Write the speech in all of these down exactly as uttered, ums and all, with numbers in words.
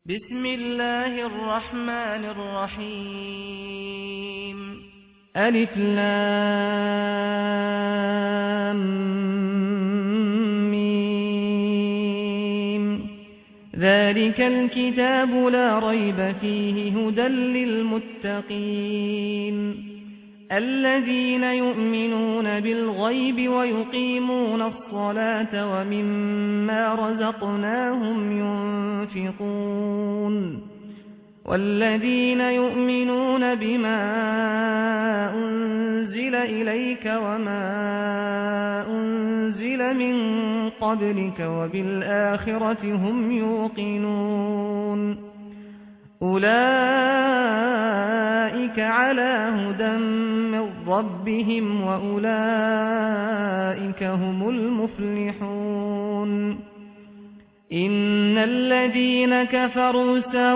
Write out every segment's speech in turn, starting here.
بسم الله الرحمن الرحيم ألف لام ميم ذلك الكتاب لا ريب فيه هدى للمتقين الذين يؤمنون بالغيب ويقيمون الصلاة ومما رزقناهم ينفقون والذين يؤمنون بما أنزل إليك وما أنزل من قبلك وبالآخرة هم يوقنون أولئك على هدى من ربهم وأولئك هم المفلحون إن الذين كفروا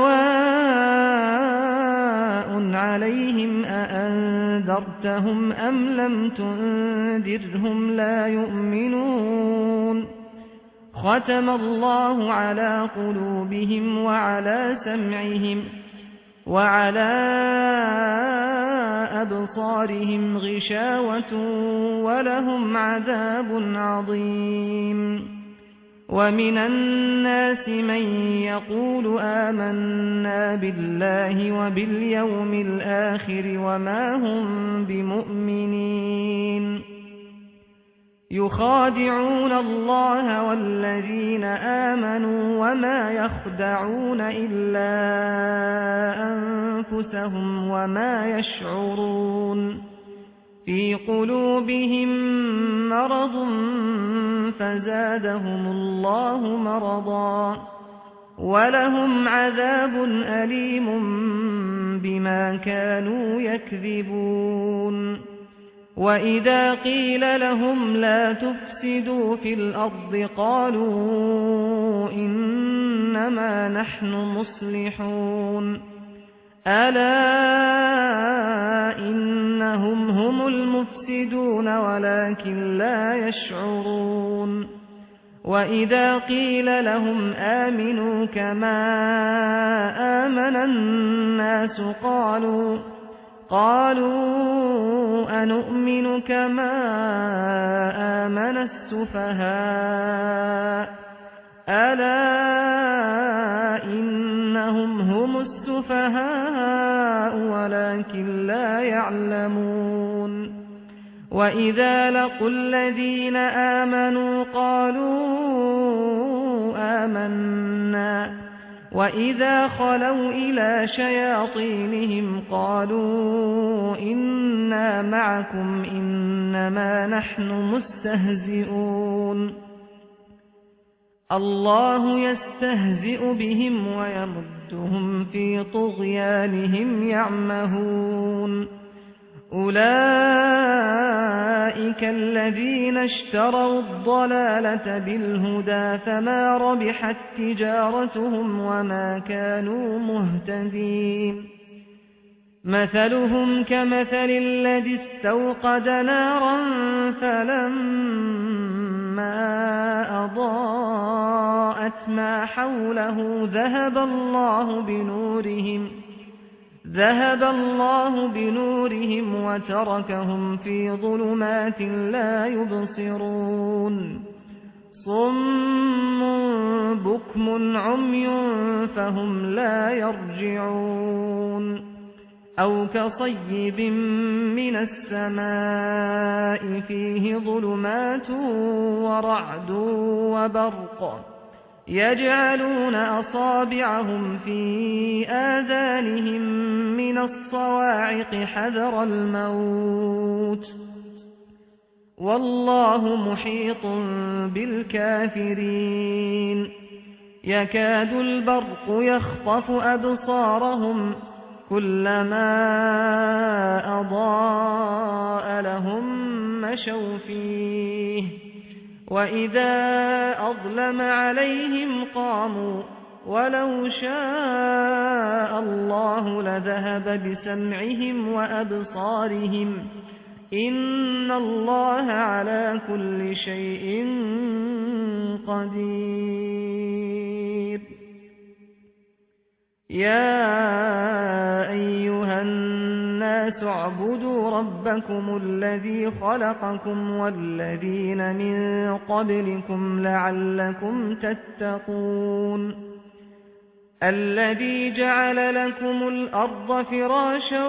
سواء عليهم أأنذرتهم أم لم تنذرهم لا يؤمنون ختم الله على قلوبهم وعلى سمعهم وعلى أبصارهم غشاوة ولهم عذاب عظيم ومن الناس من يقول آمنا بالله وباليوم الآخر وما هم بمؤمنين يخادعون الله والذين آمنوا وما يخدعون إلا أنفسهم وما يشعرون في قلوبهم مرض فزادهم الله مرضا ولهم عذاب أليم بما كانوا يكذبون وإذا قيل لهم لا تفسدوا في الأرض قالوا إنما نحن مصلحون ألا إنهم هم المفسدون ولكن لا يشعرون وإذا قيل لهم آمنوا كما آمن الناس قالوا قالوا أنؤمن كما آمن السفهاء ألا إنهم هم السفهاء ولكن لا يعلمون وإذا لقوا الذين آمنوا قالوا آمنا وإذا خلوا إلى شياطينهم قالوا إنا معكم إنما نحن مستهزئون الله يستهزئ بهم ويمدهم في طغيانهم يعمهون أولئك الذين اشتروا الضلالة بالهدى فما ربحت تجارتهم وما كانوا مهتدين مثلهم كمثل الذي استوقد نارا فلما أضاءت ما حوله ذهب الله بنورهم ذهب الله بنورهم وتركهم في ظلمات لا يبصرون صم بكم عمي فهم لا يرجعون أو كصيب من السماء فيه ظلمات ورعد وبرق يجعلون أصابعهم في آذانهم من الصواعق حذر الموت والله محيط بالكافرين يكاد البرق يخطف أبصارهم كلما أضاء لهم مشوا فيه وإذا أظلم عليهم قاموا ولو شاء الله لذهب بسمعهم وأبصارهم إن الله على كل شيء قدير. يا أيها الناس اعبدوا ربكم الذي خلقكم والذين من قبلكم لعلكم تتقون الذي جعل لكم الأرض فراشا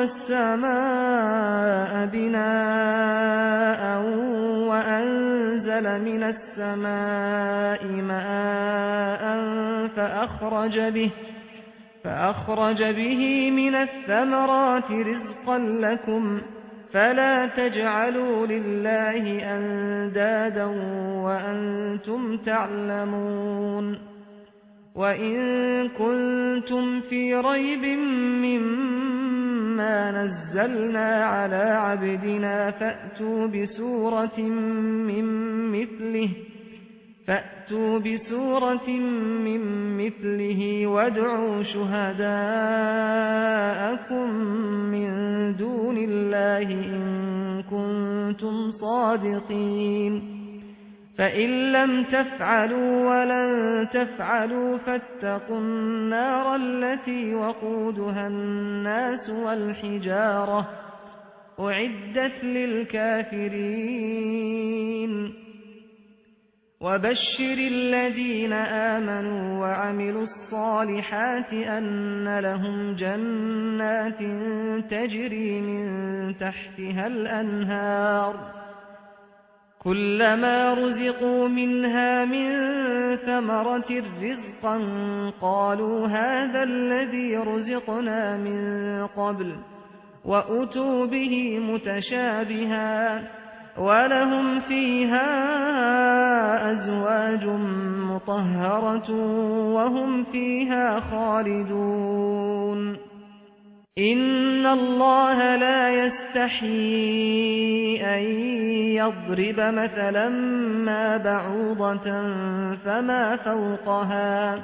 والسماء بناء وأنزل من السماء ماء فأخرج به فأخرج به من الثمرات رزقا لكم فلا تجعلوا لله أندادا وأنتم تعلمون وإن كنتم في ريب مما نزلنا على عبدنا فأتوا بسورة من مثله فأتوا بسورة من مثله وادعوا شهداءكم من دون الله إن كنتم صادقين فإن لم تفعلوا ولن تفعلوا فاتقوا النار التي وقودها الناس والحجارة أعدت للكافرين وبشر الذين آمنوا وعملوا الصالحات أن لهم جنات تجري من تحتها الأنهار كلما رزقوا منها من ثمرة رزقا قالوا هذا الذي رزقنا من قبل وأتوا به متشابها ولهم فيها أزواج مطهرة وهم فيها خالدون إن الله لا يستحيي أن يضرب مثلا ما بعوضة فما فوقها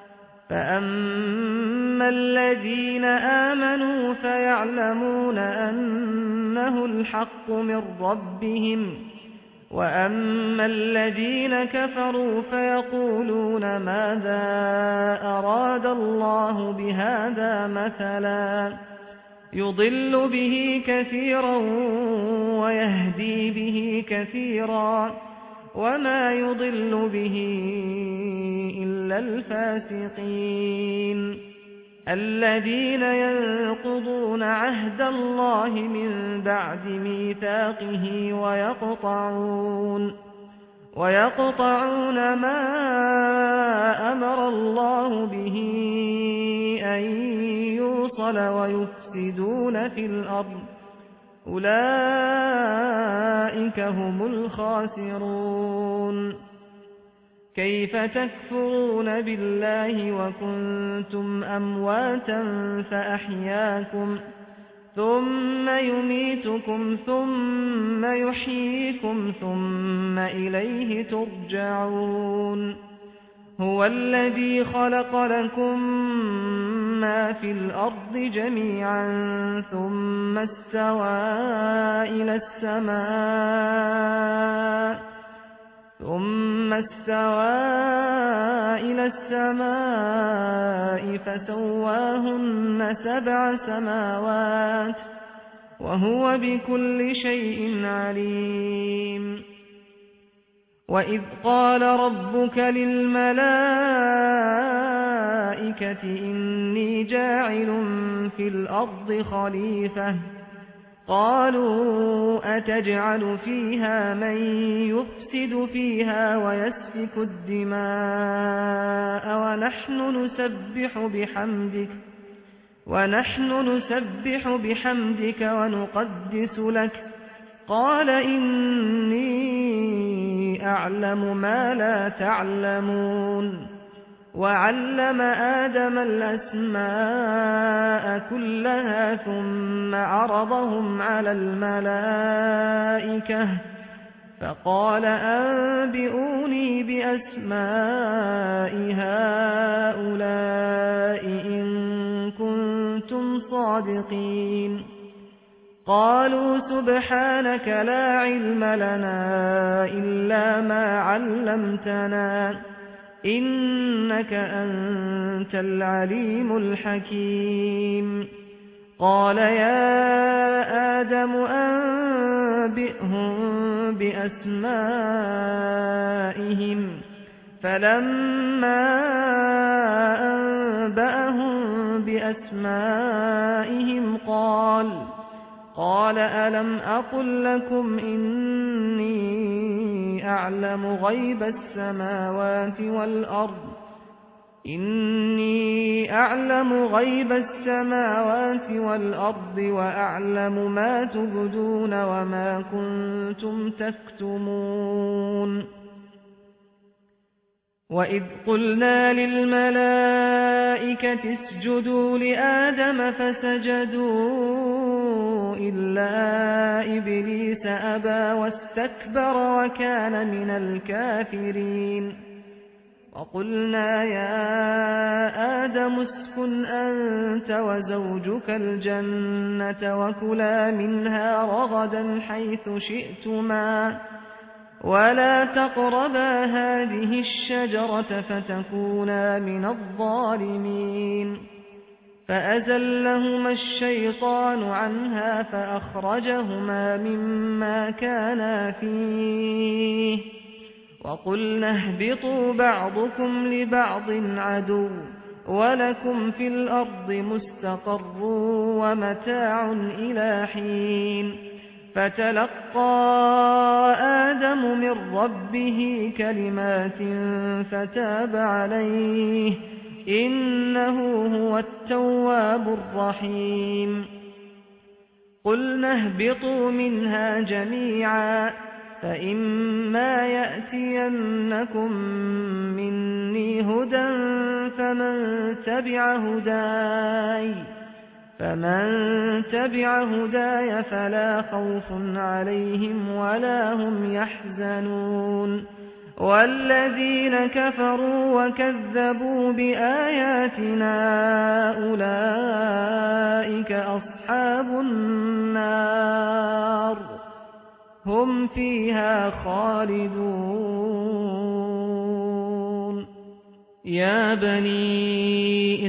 فأما الذين آمنوا فيعلمون أنه الحق من ربهم وأما الذين كفروا فيقولون ماذا أراد الله بهذا مثلا يضل به كثيرا ويهدي به كثيرا وما يضل به إلا الفاسقين الذين ينقضون عهد الله من بعد ميثاقه ويقطعون ويقطعون ما أمر الله به أن يوصل ويفسدون في الأرض أولئك هم الخاسرون كيف تكفرون بالله وكنتم أمواتا فأحياكم ثم يميتكم ثم يحييكم ثم إليه ترجعون هو الذي خلق لكم ما في الأرض جميعا ثم استوى إلى السماء ثم استوى إلى السماء فسواهن سبع سماوات وهو بكل شيء عليم وإذ قال ربك للملائكة إني جاعل في الأرض خليفة قالوا أتجعل فيها من يفسد فيها ويسفك الدماء ونحن نسبح بحمدك ونحن نسبح بحمدك ونقدس لك قال إني أعلم ما لا تعلمون وعلم آدم الأسماء كلها ثم عرضهم على الملائكة فقال أنبئوني بأسماء هؤلاء إن كنتم صادقين قالوا سبحانك لا علم لنا إلا ما علمتنا إنك أنت العليم الحكيم قال يا آدم أنبئهم بأسمائهم فلما أنبأهم بأسمائهم قال قال ألم أقل لكم إني أعلم غيب السماوات والأرض إني أعلم غيب السماوات والأرض وأعلم ما تبدون وما كنتم تكتمون وإذ قلنا للملائكة اسجدوا لآدم فسجدوا إلا إبليس أبى واستكبر وكان من الكافرين وقلنا يا آدم اسكن أنت وزوجك الجنة وكلا منها رغدا حيث شئتما ولا تقربا هذه الشجرة فتكونا من الظالمين فأزلهما الشيطان عنها فأخرجهما مما كانا فيه وقلنا اهبطوا بعضكم لبعض عدو ولكم في الأرض مستقر ومتاع إلى حين فتلقى آدم من ربه كلمات فتاب عليه إنه هو التواب الرحيم قلنا اهبطوا منها جميعا فإما يأتينكم مني هدى فمن تبع هداي فمن تبع هداي فلا خوف عليهم ولا هم يحزنون والذين كفروا وكذبوا بآياتنا أولئك أصحاب النار هم فيها خالدون يا بني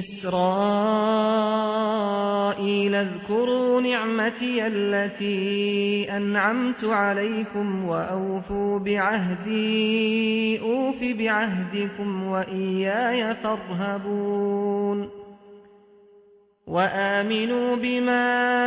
إسرائيل اذكروا نعمتي التي أنعمت عليكم وأوفوا بعهدي أوف بعهدكم وإياي فارهبون وآمنوا بما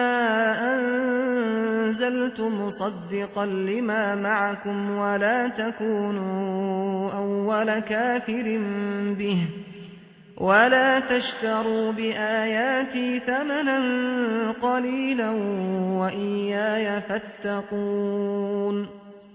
أنزلت مصدقا لما معكم ولا تكونوا أول كافر به ولا تشتروا بآياتي ثمنا قليلا وإياي فاتقون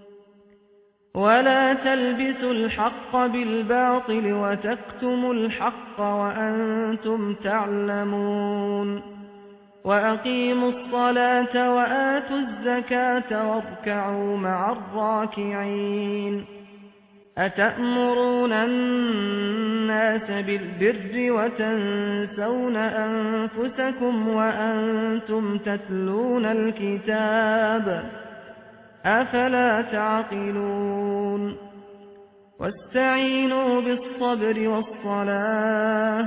ولا تلبسوا الحق بالباطل وتكتموا الحق وأنتم تعلمون وأقيموا الصلاة وآتوا الزكاة واركعوا مع الراكعين أتأمرون الناس بالبر وتنسون أنفسكم وأنتم تتلون الكتاب أفلا تعقلون واستعينوا بالصبر والصلاة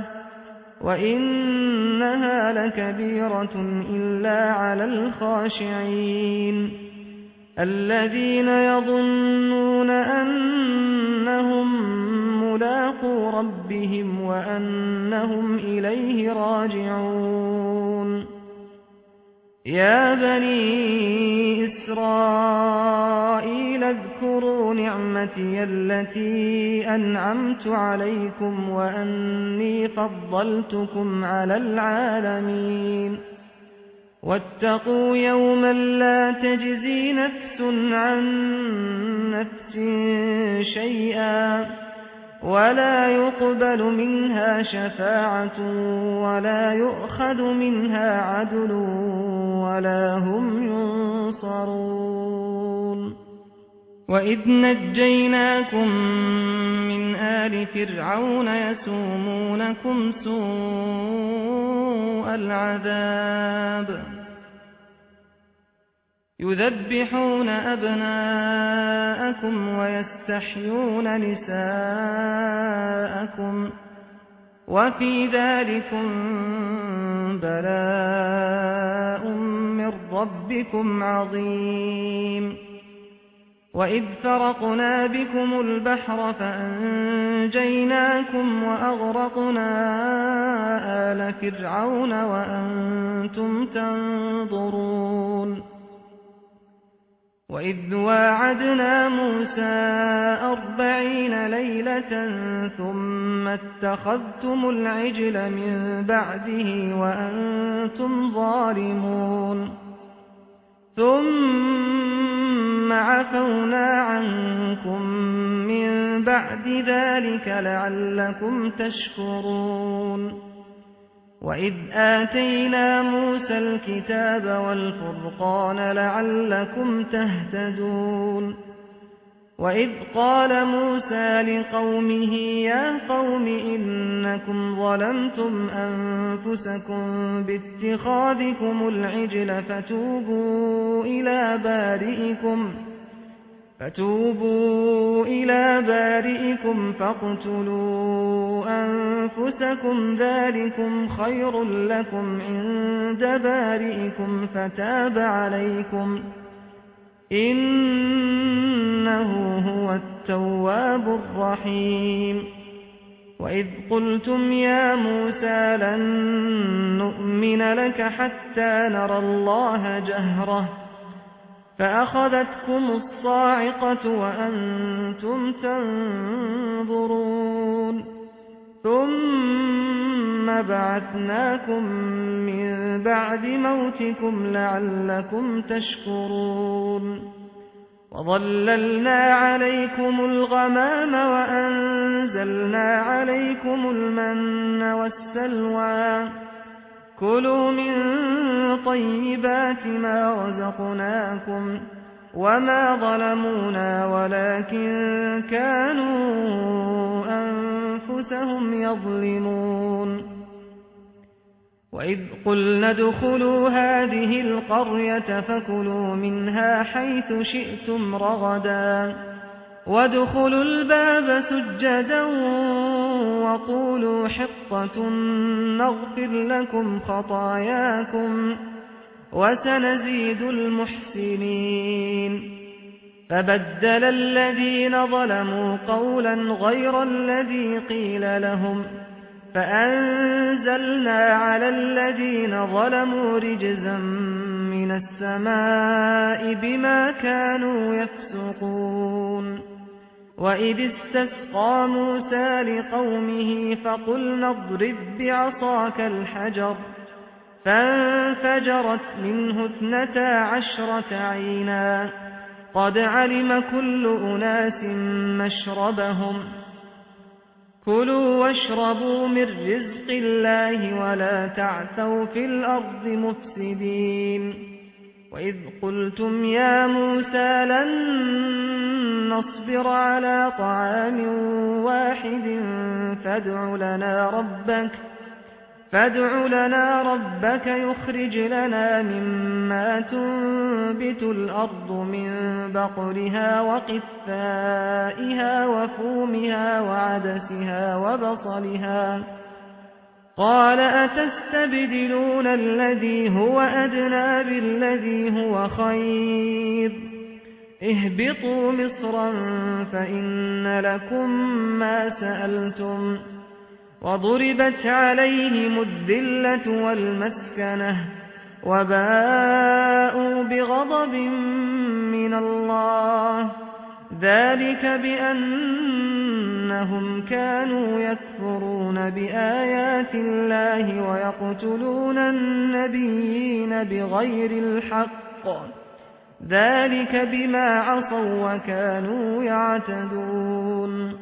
وإنها لكبيرة إلا على الخاشعين الذين يظنون أنهم ملاقو ربهم وأنهم إليه راجعون يا بني إسرائيل اذكروا نعمتي التي أنعمت عليكم وأني فضلتكم على العالمين واتقوا يوما لا تجزي نفس عن نفس شيئا ولا يقبل منها شفاعة ولا يؤخذ منها عدل ولا هم ينصرون وإذ نجيناكم من آل فرعون يسومونكم سوء العذاب يذبحون أبناءكم ويستحيون نساءكم وفي ذلكم بلاء من ربكم عظيم وإذ فرقنا بكم البحر فأنجيناكم وأغرقنا آل فرعون وأنتم تنظرون وإذ واعدنا موسى أربعين ليلة ثم اتخذتم العجل من بعده وأنتم ظالمون ثم عفونا عنكم من بعد ذلك لعلكم تشكرون وإذ آتينا موسى الكتاب والفرقان لعلكم تهتدون وإذ قال موسى لقومه يا قوم إنكم ظلمتم أنفسكم باتخاذكم العجل فتوبوا إلى بارئكم فتوبوا إلى بارئكم فاقتلوا أنفسكم ذلكم خير لكم عند بارئكم فتاب عليكم إنه هو التواب الرحيم وإذ قلتم يا موسى لن نؤمن لك حتى نرى الله جهرة فأخذتكم الصاعقة وأنتم تنظرون ثم بعثناكم من بعد موتكم لعلكم تشكرون وظللنا عليكم الغمام وأنزلنا عليكم المن والسلوى كلوا من طيبات ما رزقناكم وما ظلمونا ولكن كانوا أنفسهم يظلمون وإذ قلنا ادخلوا هذه القرية فكلوا منها حيث شئتم رغدا وادخلوا الباب سجدا وقولوا حطة نغفر لكم خطاياكم وسنزيد المحسنين فبدل الذين ظلموا قولا غير الذي قيل لهم فأنزلنا على الذين ظلموا رجزا من السماء بما كانوا يفسقون وإذ استسقى موسى لقومه فقلنا اضرب بعصاك الحجر فانفجرت منه اثنتا عشرة عينا قد علم كل أناس مشربهم كلوا واشربوا من رزق الله ولا تعثوا في الأرض مفسدين وإذ قلتم يا موسى لن نصبر على طعام واحد فادع لنا ربك فادع لنا ربك يخرج لنا مما تنبت الأرض من بقلها وقثائها وفومها وعدسها وبصلها قال أتستبدلون الذي هو أدنى بالذي هو خير اهبطوا مصرا فإن لكم ما سألتم وضربت عليهم الذلة والمسكنة وباءوا بغضب من الله ذلك بأنهم كانوا يكفرون بآيات الله ويقتلون النبيين بغير الحق ذلك بما عصوا وكانوا يعتدون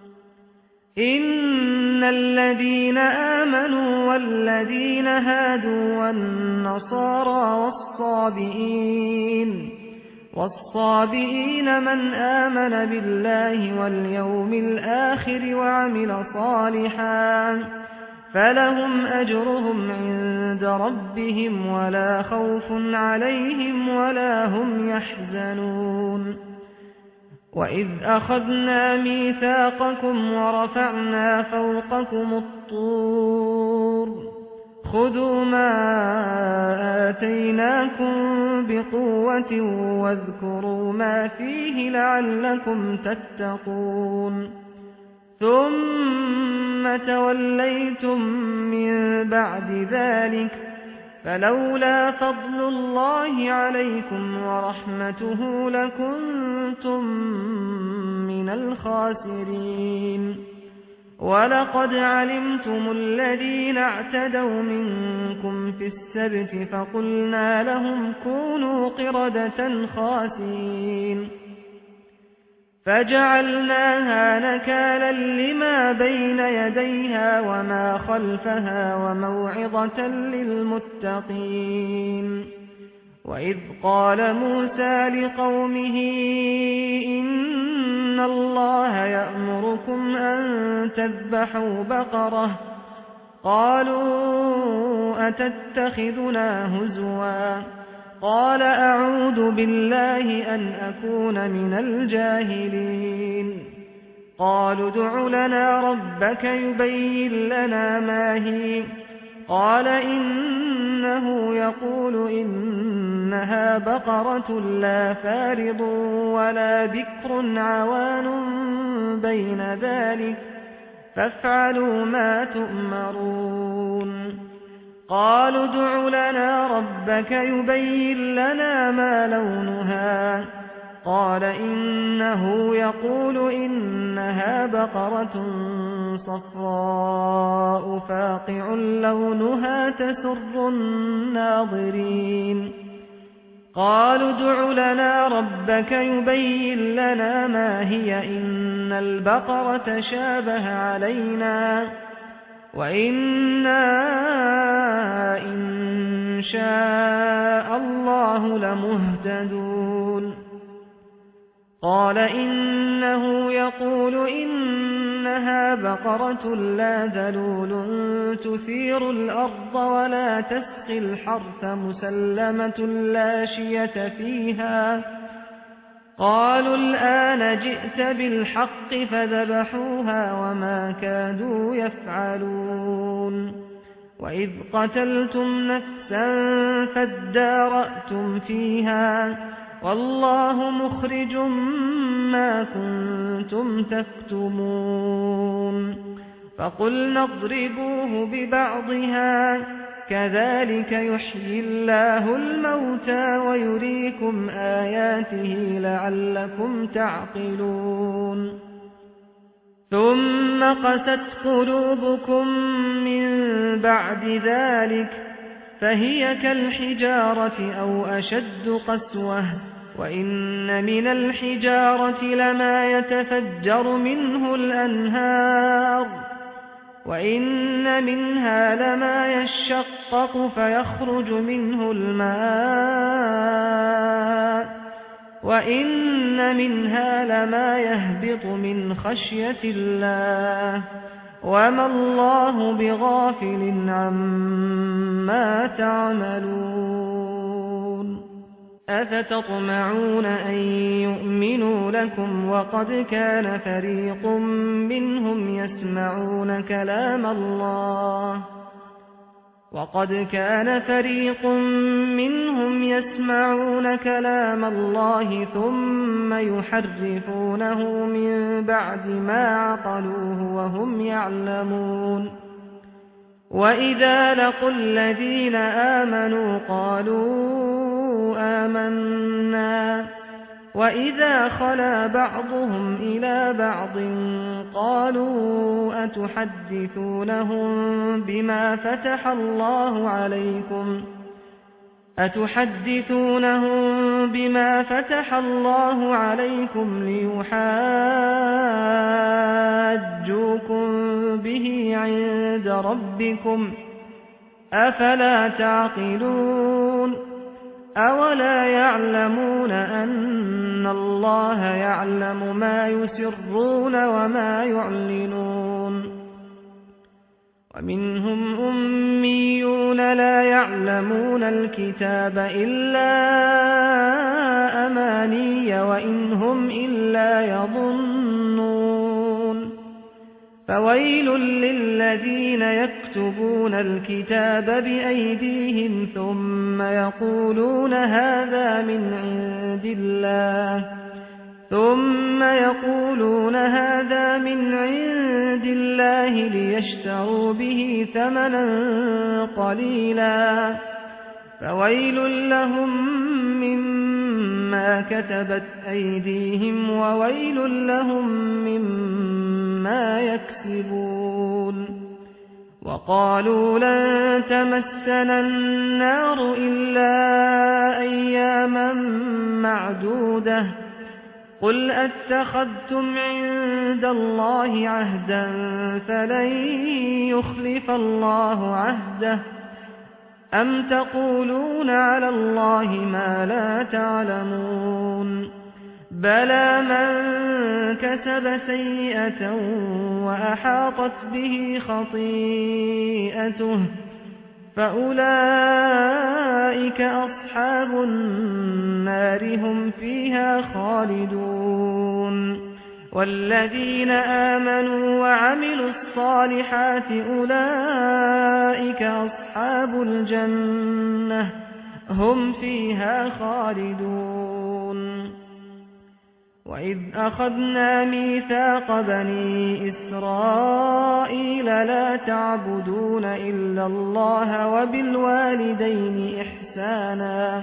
إن الذين آمنوا والذين هادوا والنصارى والصابئين والصابئين من آمن بالله واليوم الآخر وعمل صالحا فلهم أجرهم عند ربهم ولا خوف عليهم ولا هم يحزنون وإذ أخذنا ميثاقكم ورفعنا فوقكم الطور خذوا ما آتيناكم بقوة واذكروا ما فيه لعلكم تتقون ثم توليتم من بعد ذلك فلولا فضل الله عليكم ورحمته لكنتم من الخاسرين ولقد علمتم الذين اعتدوا منكم في السبت فقلنا لهم كونوا قردة خاسئين فجعلناها نكالا لما بين يديها وما خلفها وموعظة للمتقين وإذ قال موسى لقومه إن الله يأمركم أن تذبحوا بقرة قالوا أتتخذنا هزوا قال أعوذ بالله أن أكون من الجاهلين قالوا ادع لنا ربك يبين لنا ما هي قال إنه يقول إنها بقرة لا فارض ولا بكر عوان بين ذلك فافعلوا ما تؤمرون قالوا ادع لنا ربك يبين لنا ما لونها قال إنه يقول إنها بقرة صفراء فاقع لونها تسر الناظرين قالوا ادع لنا ربك يبين لنا ما هي إن البقرة شابه علينا وإنا إن شاء الله لمهتدون قال إنه يقول إنها بقرة لا ذلول تثير الأرض ولا تسقي الحرث مسلمة لا شية فيها قالوا الآن جئت بالحق فذبحوها وما كادوا يفعلون وإذ قتلتم نفسا فادارأتم فيها والله مخرج ما كنتم تكتمون فقلنا اضربوه ببعضها كذلك يحيي الله الموتى ويريكم آياته لعلكم تعقلون ثم قست قلوبكم من بعد ذلك فهي كالحجارة أو أشد قسوة وإن من الحجارة لما يتفجر منه الأنهار وإن منها لما يشقق فيخرج منه الماء وإن منها لما يهبط من خشية الله وما الله بغافل عما تعملون أفتطمعون أن يؤمنوا لكم وقد كان فريق منهم يسمعون كلام الله وقد كان فريق منهم يسمعون كلام الله ثم يحرفونه من بعد ما عقلوه وهم يعلمون وإذا لقوا الذين آمنوا قالوا آمنا وإذا خلا بعضهم إلى بعض قالوا أتحدثونهم بما فتح الله عليكم أتحدثونهم بما فتح الله عليكم ليحاجوكم به عند ربكم أفلا تعقلون أولا يعلمون أن الله يعلم ما يسرون وما يعلنون ومنهم أميون لا يعلمون الكتاب إلا أماني وإن هم إلا يظنون فويل للذين يكتبون الكتاب بأيديهم ثم يقولون هذا من عند الله ثم يقولون هذا من عند الله ليشتروا به ثمنا قليلا فويل لهم مما كتبت أيديهم وويل لهم مما يكسبون وقالوا لن تمسنا النار إلا أياما معدودة قل أتخذتم عند الله عهدا فلن يخلف الله عهده أم تقولون على الله ما لا تعلمون بلى من كسب سيئة وأحاطت به خطيئته فأولئك أصحاب النار هم فيها خالدون والذين آمنوا وعملوا الصالحات أولئك أصحاب الجنة هم فيها خالدون وإذ أخذنا ميثاق بني إسرائيل لا تعبدون إلا الله وبالوالدين إحسانا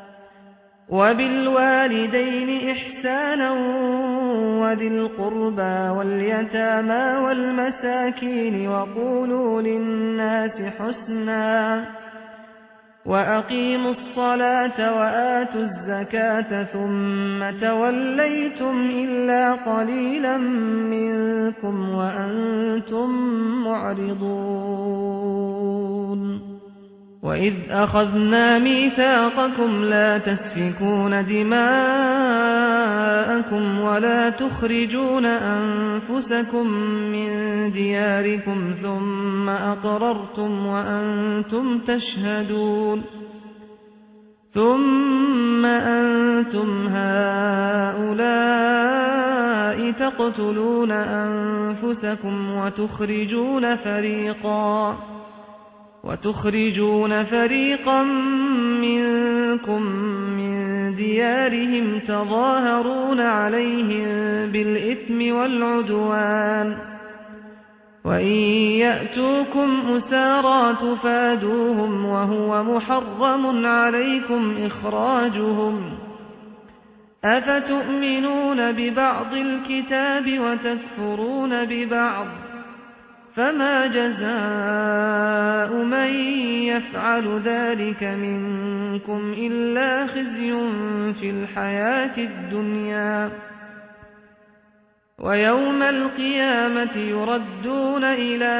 وبالوالدين إحسانا وذي القربى واليتامى والمساكين وقولوا للناس حسنا وأقيموا الصلاة وآتوا الزكاة ثم توليتم إلا قليلا منكم وأنتم معرضون وإذ أخذنا ميثاقكم لا تسفكون دماءكم ولا تخرجون أنفسكم من دياركم ثم أقررتم وأنتم تشهدون ثم أنتم هؤلاء تقتلون أنفسكم وتخرجون فريقا وتخرجون فريقا منكم من ديارهم تظاهرون عليهم بالإثم والعدوان وإن يأتوكم أسارى تفادوهم وهو محرم عليكم إخراجهم أفتؤمنون ببعض الكتاب وتكفرون ببعض فما جزاء من يفعل ذلك منكم إلا خزي في الحياة الدنيا ويوم القيامة يردون إلى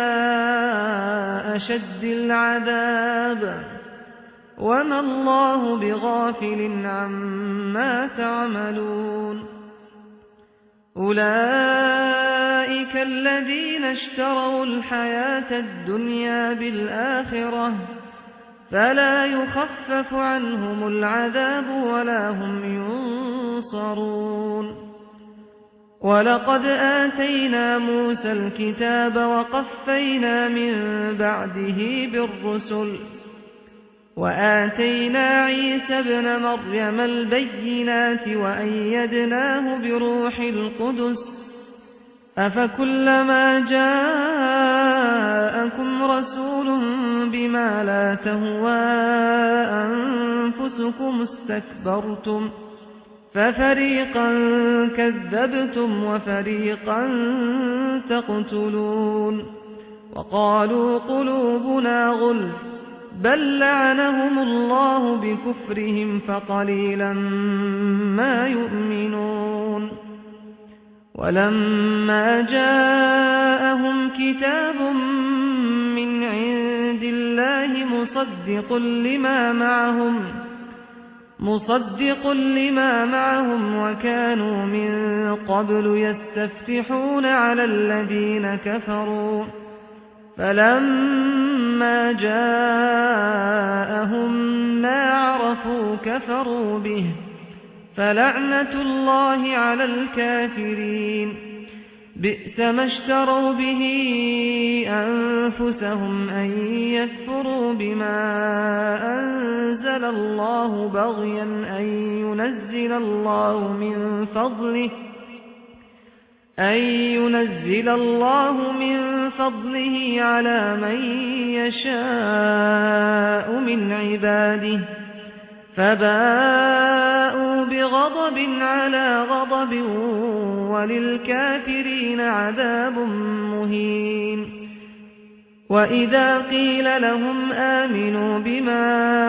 أشد العذاب وما الله بغافل عما تعملون أولئك الذين اشتروا الحياة الدنيا بالآخرة فلا يخفف عنهم العذاب ولا هم ينصرون ولقد آتينا موسى الكتاب وقفينا من بعده بالرسل وآتينا عيسى ابن مريم البينات وأيدناه بروح القدس أفكلما جاءكم رسول بما لا تهوى أنفسكم استكبرتم ففريقا كذبتم وفريقا تقتلون وقالوا قلوبنا غلف بل لعنهم الله بكفرهم فقليلا ما يؤمنون ولما جاءهم كتاب من عند الله مصدق لما معهم مصدق لما معهم وكانوا من قبل يستفتحون على الذين كفروا فلما جاءهم ما عرفوا كفروا به فلعنة الله على الكافرين بئس ما اشتروا به أنفسهم أن يكفروا بما أنزل الله بغيا أن ينزل الله من فضله أن ينزل الله من فضله على من يشاء من عباده فباءوا بغضب على غضب وللكافرين عذاب مهين وإذا قيل لهم آمنوا بما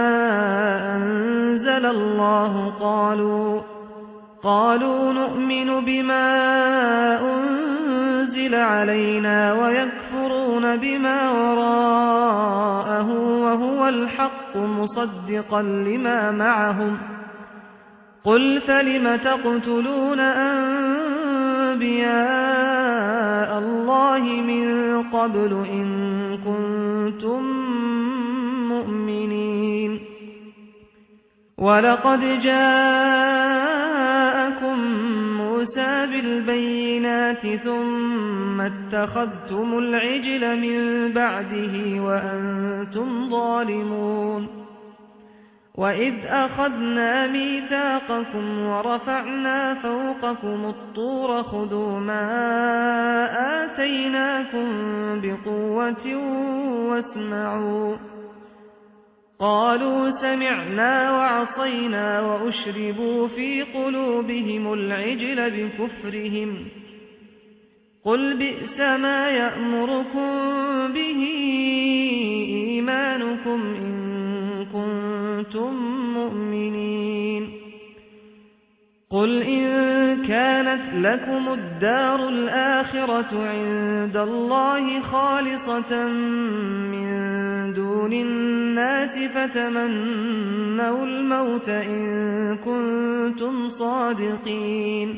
أنزل الله قالوا قالوا نؤمن بما أنزل علينا ويكفرون بما وراءه وهو الحق مصدقا لما معهم قل فلم تقتلون أنبياء الله من قبل إن كنتم مؤمنين ولقد جاءكم موسى بالبينات ثم اتخذتم العجل من بعده وأنتم ظالمون وإذ أخذنا ميثاقكم ورفعنا فوقكم الطور خذوا ما آتيناكم بقوة واسمعوا قالوا سمعنا وعصينا وأشربوا في قلوبهم العجل بكفرهم قل بئس ما يأمركم به إيمانكم إن كنتم مؤمنين قل إن كانت لكم الدار الآخرة عند الله خالصة من دون الناس فتمنوا الموت إن كنتم صادقين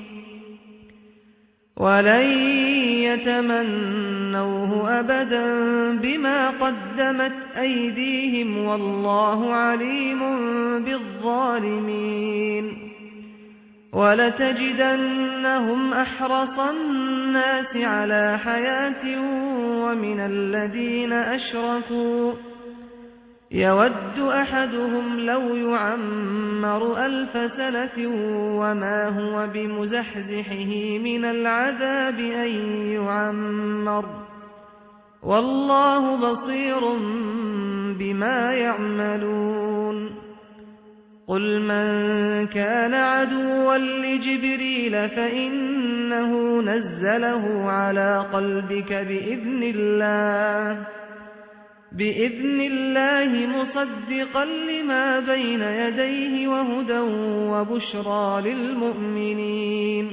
ولن يتمنوه أبدا بما قدمت أيديهم والله عليم بالظالمين ولتجدنهم أحرص الناس على حياة ومن الذين أشركوا يود أحدهم لو يعمر ألف سنة وما هو بمزحزحه من العذاب أن يعمر والله بصير بما يعملون قل من كان عدوا لجبريل فإنه نزله على قلبك بإذن الله بإذن الله مصدقا لما بين يديه وهدى وبشرى للمؤمنين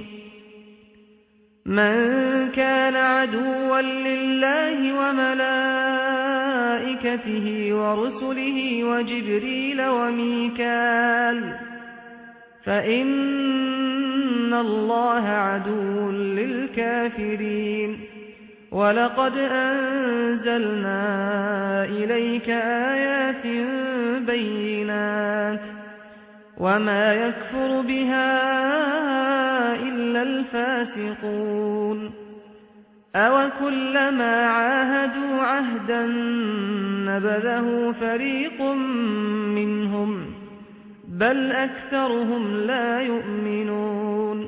من كان عدوا لله وملائكته ورسله وجبريل وميكال فإن الله عدو للكافرين ولقد أنزلنا إليك آيات بينات وما يكفر بها إلا الفاسقون أوكلما عاهدوا عهدا نبذه فريق منهم بل أكثرهم لا يؤمنون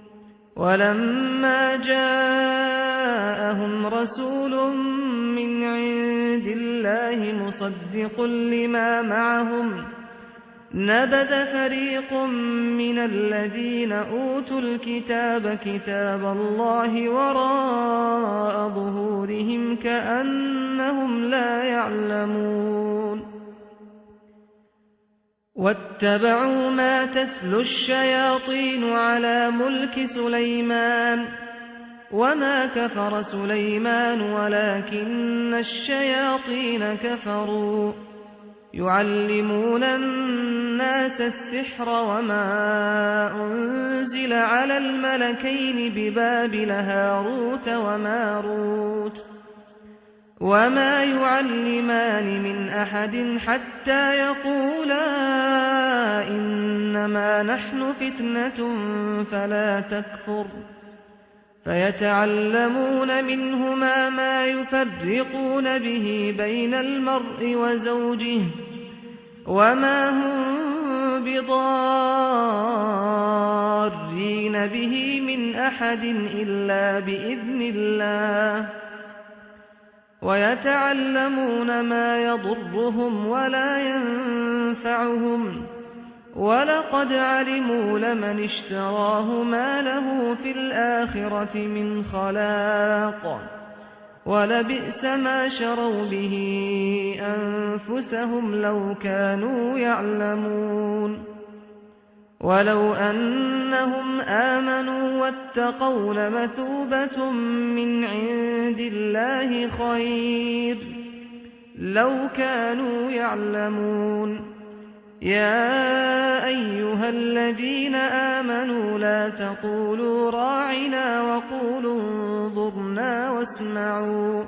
ولما جاءهم رسول من عند الله مصدق لما معهم نبذ فريق من الذين أوتوا الكتاب كتاب الله وراء ظهورهم كأنهم لا يعلمون واتبعوا ما تتلو الشياطين على ملك سليمان وما كفر سليمان ولكن الشياطين كفروا يعلمون الناس السحر وما أنزل على الملكين ببابل هاروت وماروت وما يعلمان من أحد حتى يقولا إنما نحن فتنة فلا تكفر فيتعلمون منهما ما يفرقون به بين المرء وزوجه وما هم بضارين به من أحد إلا بإذن الله ويتعلمون ما يضرهم ولا ينفعهم ولقد علموا لمن اشتراه ما له في الآخرة من خلاق ولبئس ما شروا به أنفسهم لو كانوا يعلمون ولو أنهم آمنوا واتقوا لمثوبة من عند الله خير لو كانوا يعلمون يا أيها الذين آمنوا لا تقولوا راعنا وقولوا انظرنا واسمعوا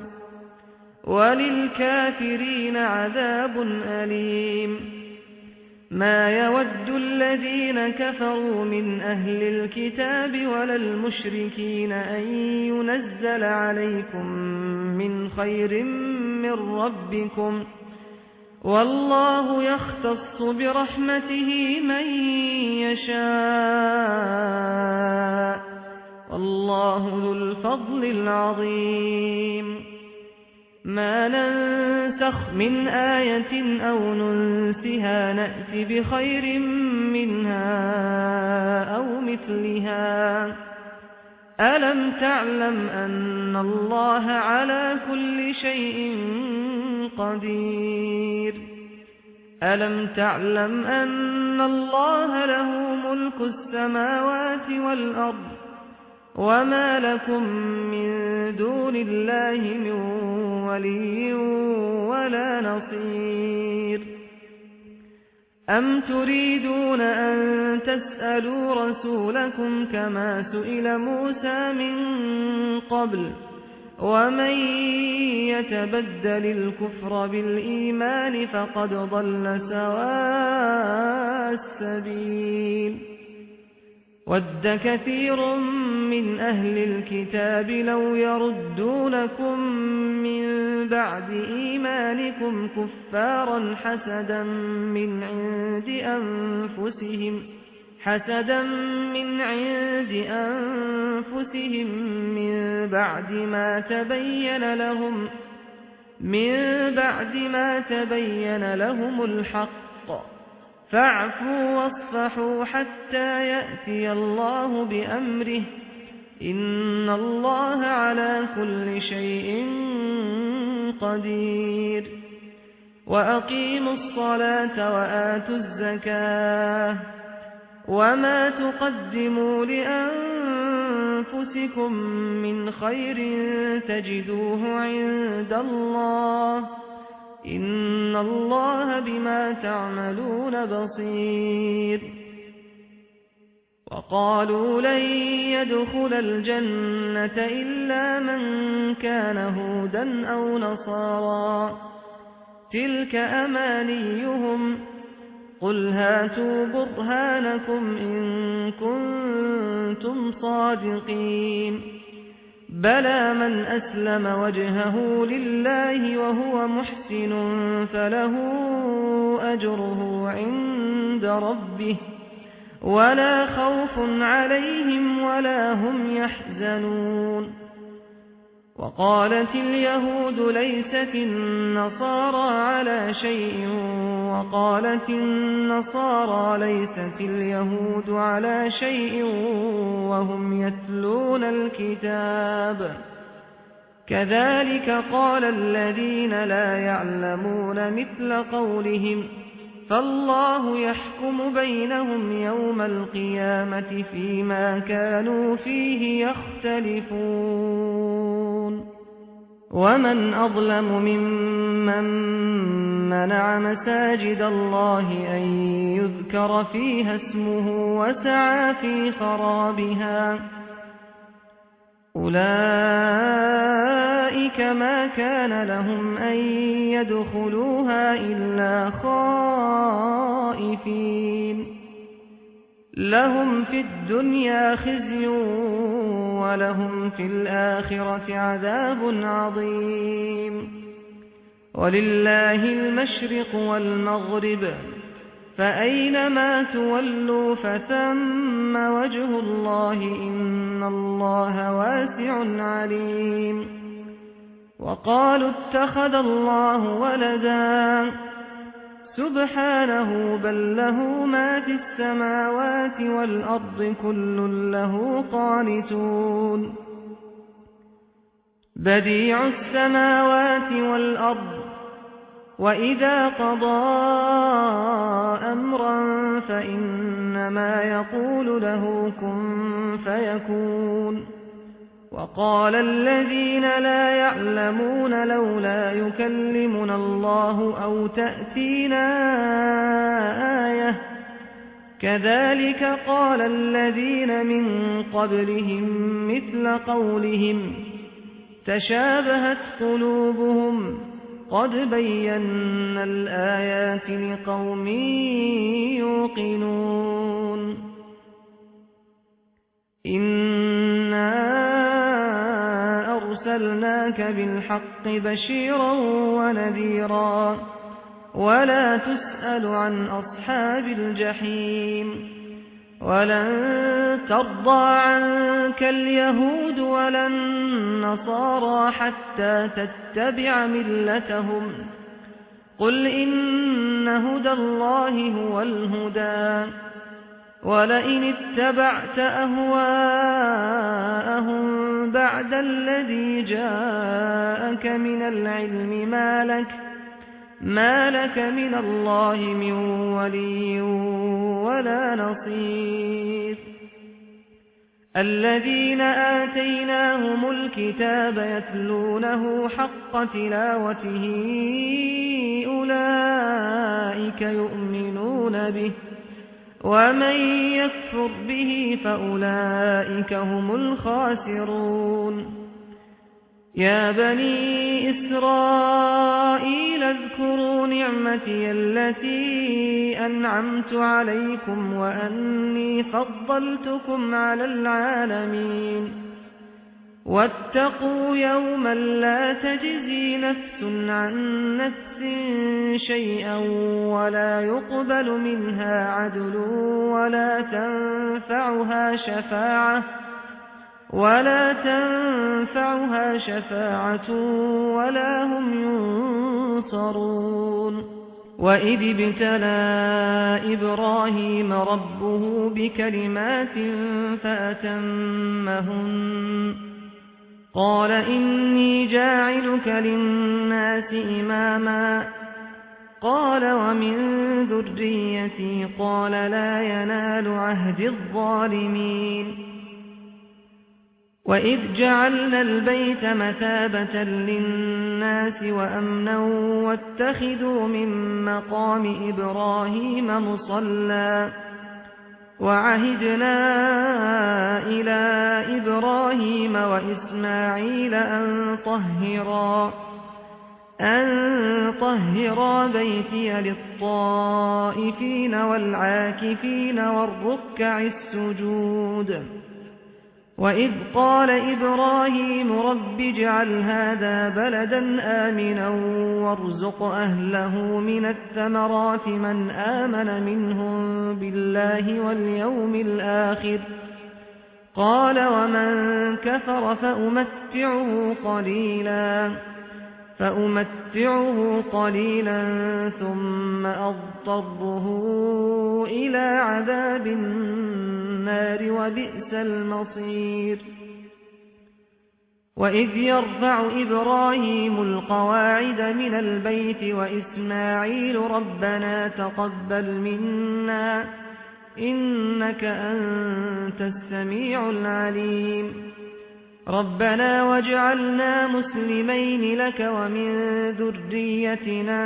وللكافرين عذاب أليم ما يود الذين كفروا من أهل الكتاب ولا المشركين أن ينزل عليكم من خير من ربكم والله يختص برحمته من يشاء والله ذو الفضل العظيم ما ننسخ من آية أو ننسها نأت بخير منها أو مثلها ألم تعلم أن الله على كل شيء قدير ألم تعلم أن الله له ملك السماوات والأرض وما لكم من دون الله من ولي ولا نصير أم تريدون أن تسألوا رسولكم كما سئل موسى من قبل ومن يتبدل الكفر بالإيمان فقد ضل سواء السبيل ود كثير من أهل الكتاب لو يردونكم من بعد إيمانكم كفارا حسدا من عند أنفسهم حسدا من عند أنفسهم من بعد ما تبين لهم من بعد ما تبين لهم الحق فاعفوا واصفحوا حتى يأتي الله بأمره إن الله على كل شيء قدير وأقيموا الصلاة وآتوا الزكاة وما تقدموا لأنفسكم من خير تجدوه عند الله إن الله بما تعملون بصير وقالوا لن يدخل الجنة إلا من كان هودا أو نصارى تلك أمانيهم قل هاتوا برهانكم إن كنتم صادقين بلى من أسلم وجهه لله وهو محسن فله أجره عند ربه ولا خوف عليهم ولا هم يحزنون وقالت اليهود ليست النصارى على شيء وقالت النصارى ليست اليهود على شيء وهم يتلون الكتاب كذلك قال الذين لا يعلمون مثل قولهم فالله يحكم بينهم يوم القيامة فيما كانوا فيه يختلفون ومن أظلم ممن منع مساجد الله أن يذكر فيها اسمه وسعى في خرابها أولئك ما كان لهم أن يدخلوها إلا خائفين لهم في الدنيا خزي ولهم في الآخرة عذاب عظيم ولله المشرق والمغرب فأينما تولوا فثم وجه الله إن الله واسع عليم وقالوا اتخذ الله ولدا سبحانه بل له ما في السماوات والأرض كل له قانتون بديع السماوات والأرض وإذا قضى أمرا فإنما يقول له كن فيكون وقال الذين لا يعلمون لولا يكلمنا الله أو تأتينا آية كذلك قال الذين من قبلهم مثل قولهم تشابهت قلوبهم قد بينا الآيات لقوم يوقنون إنا أرسلناك بالحق بشيرا ونذيرا ولا تسأل عن أصحاب الجحيم ولن ترضى عنك اليهود ولا النصارى حتى تتبع ملتهم قل إن هدى الله هو الهدى ولئن اتبعت أهواءهم بعد الذي جاءك من العلم ما لك ما لك من الله من ولي ولا نصير الذين آتيناهم الكتاب يتلونه حق تلاوته أولئك يؤمنون به ومن يكفر به فأولئك هم الخاسرون يا بني إسرائيل اذكروا نعمتي التي أنعمت عليكم وأني فضلتكم على العالمين واتقوا يوما لا تجزي نفس عن نفس شيئا ولا يقبل منها عدل ولا تنفعها شفاعة ولا تنفعها شفاعة ولا هم ينصرون وإذ ابتلى إبراهيم ربه بكلمات فأتمهن قال إني جاعلك للناس إماما قال ومن ذريتي قال لا ينال عهد الظالمين وإذ جعلنا البيت مثابة للناس وأمنا واتخذوا من مقام إبراهيم مصلى وعهدنا إلى إبراهيم وإسماعيل أن طهرا أن طهرا بيتي للطائفين والعاكفين والركع السجود وإذ قال إبراهيم رب اجعل هذا بلدا آمنا وارزق أهله من الثمرات من آمن منهم بالله واليوم الآخر قال ومن كفر فأمتعه قليلا فأمتعه قليلا ثم أضطره إلى عذاب النار وبئس المصير وإذ يرفع إبراهيم القواعد من البيت وإسماعيل ربنا تقبل منا إنك أنت السميع العليم ربنا واجعلنا مسلمين لك ومن ذريتنا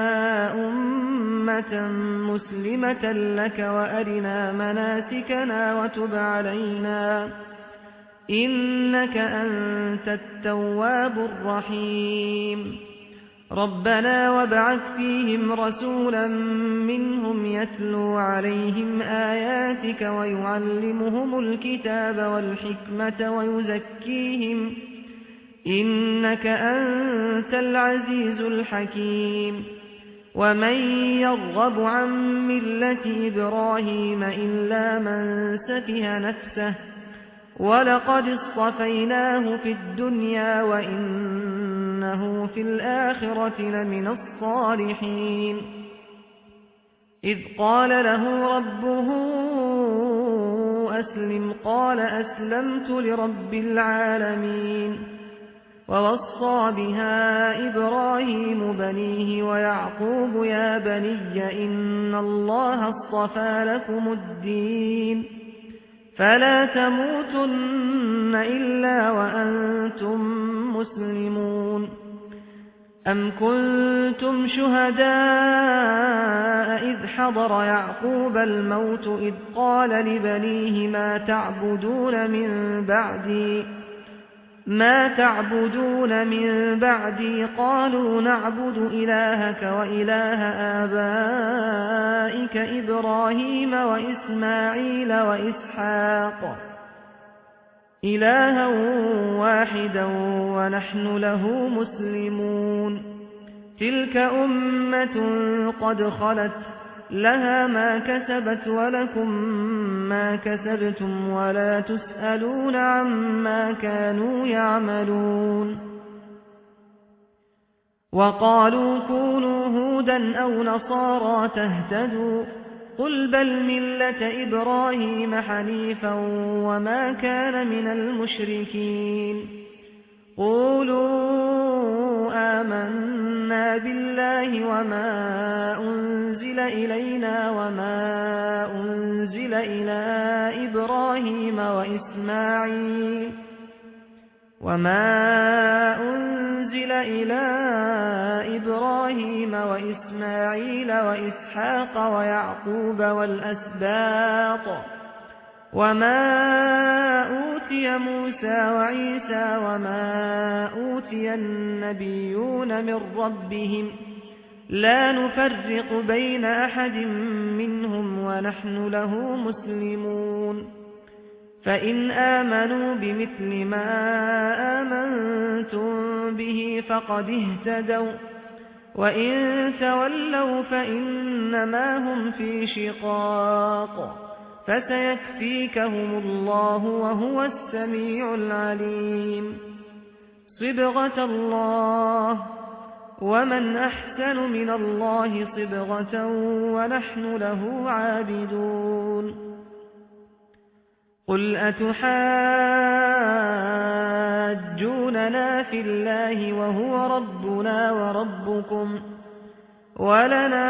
أمة مسلمة لك وأرنا مناسكنا وتب علينا إنك أنت التواب الرحيم ربنا وابعث فيهم رسولا منهم يتلو عليهم آياتك ويعلمهم الكتاب والحكمة ويزكيهم إنك أنت العزيز الحكيم ومن يرغب عن ملة إبراهيم إلا من سفه نفسه ولقد اصطفيناه في الدنيا وإنه في الآخرة لمن الصالحين إذ قال له ربه أسلم قال أسلمت لرب العالمين ووصى بها إبراهيم بنيه ويعقوب يا بني إن الله اصطفى لكم الدين فلا تموتن إلا وأنتم مسلمون أم كنتم شهداء إذ حضر يعقوب الموت إذ قال لبنيه ما تعبدون من بعدي ما تعبدون من بعدي قالوا نعبد إلهك وإله آبائك إبراهيم وإسماعيل وإسحاق إلها واحدا ونحن له مسلمون تلك أمة قد خلت لها ما كسبت ولكم ما كسبتم ولا تسألون عما كانوا يعملون وقالوا كونوا هودا أو نصارى تهتدوا قل بل ملة إبراهيم حنيفا وما كان من المشركين قولوا آمنا بالله وما أنزل إلينا وما أنزل إلى إبراهيم وإسماعيل وما أنزل إلى إبراهيم وإسماعيل وإسحاق ويعقوب والأسباط وما أوتي موسى وعيسى وما أوتي النبيون من ربهم لا نفرق بين أحد منهم ونحن له مسلمون فإن آمنوا بمثل ما آمنتم به فقد اهتدوا وإن تولوا فإنما هم في شقاق فسيكفيكهم الله وهو السميع العليم صبغة الله ومن أحسن من الله صبغة ونحن له عابدون قل أتحاجوننا في الله وهو ربنا وربكم ولنا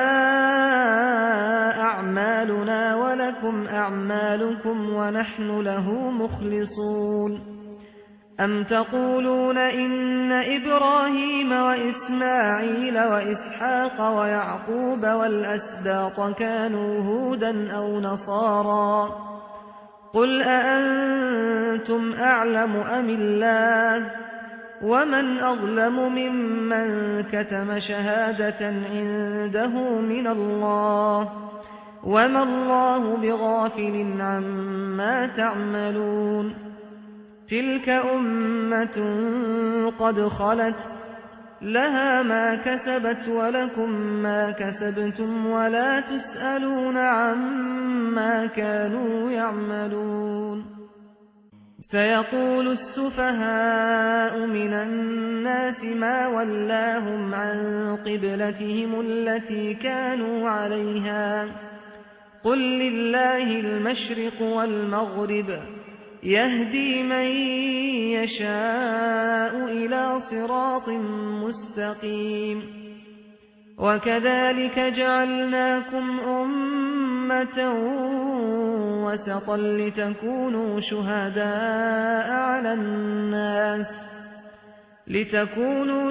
أعمالنا ولكم أعمالكم ونحن له مخلصون أم تقولون إن إبراهيم وإسماعيل وإسحاق ويعقوب والأسباط كانوا هودا أو نصارى قل أأنتم أعلم أم الله ومن أظلم ممن كتم شهادة عنده من الله وما الله بغافل عما تعملون تلك أمة قد خلت لها ما كسبت ولكم ما كسبتم ولا تسألون عما كانوا يعملون سيقول السفهاء من الناس ما ولاهم عن قبلتهم التي كانوا عليها قل لله المشرق والمغرب يهدي من يشاء إلى صراط مستقيم وكذلك جعلناكم أمة وسطا لتكونوا شهداء على الناس لتكونوا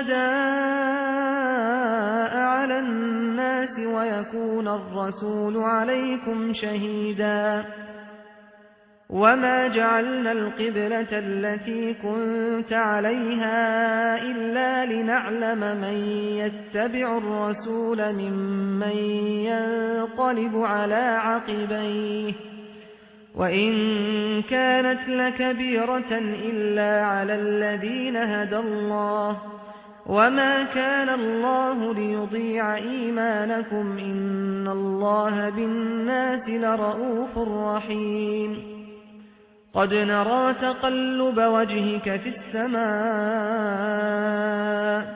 شهداء على الناس ويكون الرسول عليكم شهيدا وما جعلنا القبلة التي كنت عليها إلا لنعلم من يتبع الرسول ممن ينقلب على عقبيه وإن كانت لكبيرة إلا على الذين هدى الله وما كان الله ليضيع إيمانكم إن الله بالناس لرؤوف رحيم قد نرى تقلب وجهك في السماء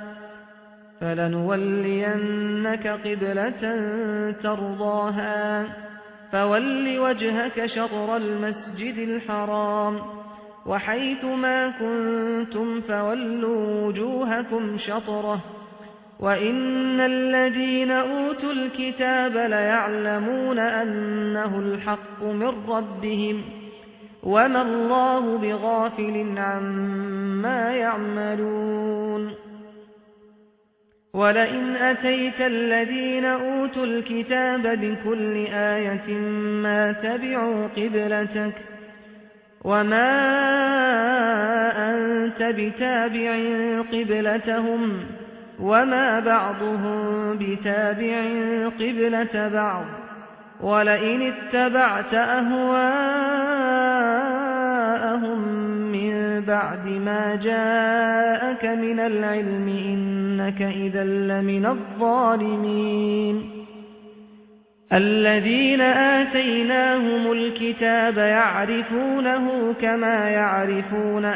فلنولينك قبلة ترضاها فول وجهك شطر المسجد الحرام وحيث ما كنتم فولوا وجوهكم شطره وإن الذين أوتوا الكتاب ليعلمون أنه الحق من ربهم وما الله بغافل عما يعملون ولئن أتيت الذين أوتوا الكتاب بكل آية ما تبعوا قبلتك وما أنت بتابع قبلتهم وما بعضهم بتابع قبلة بعض ولئن اتبعت أهواءهم من بعد ما جاءك من العلم إنك إذا لمن الظالمين الذين آتيناهم الكتاب يعرفونه كما يعرفون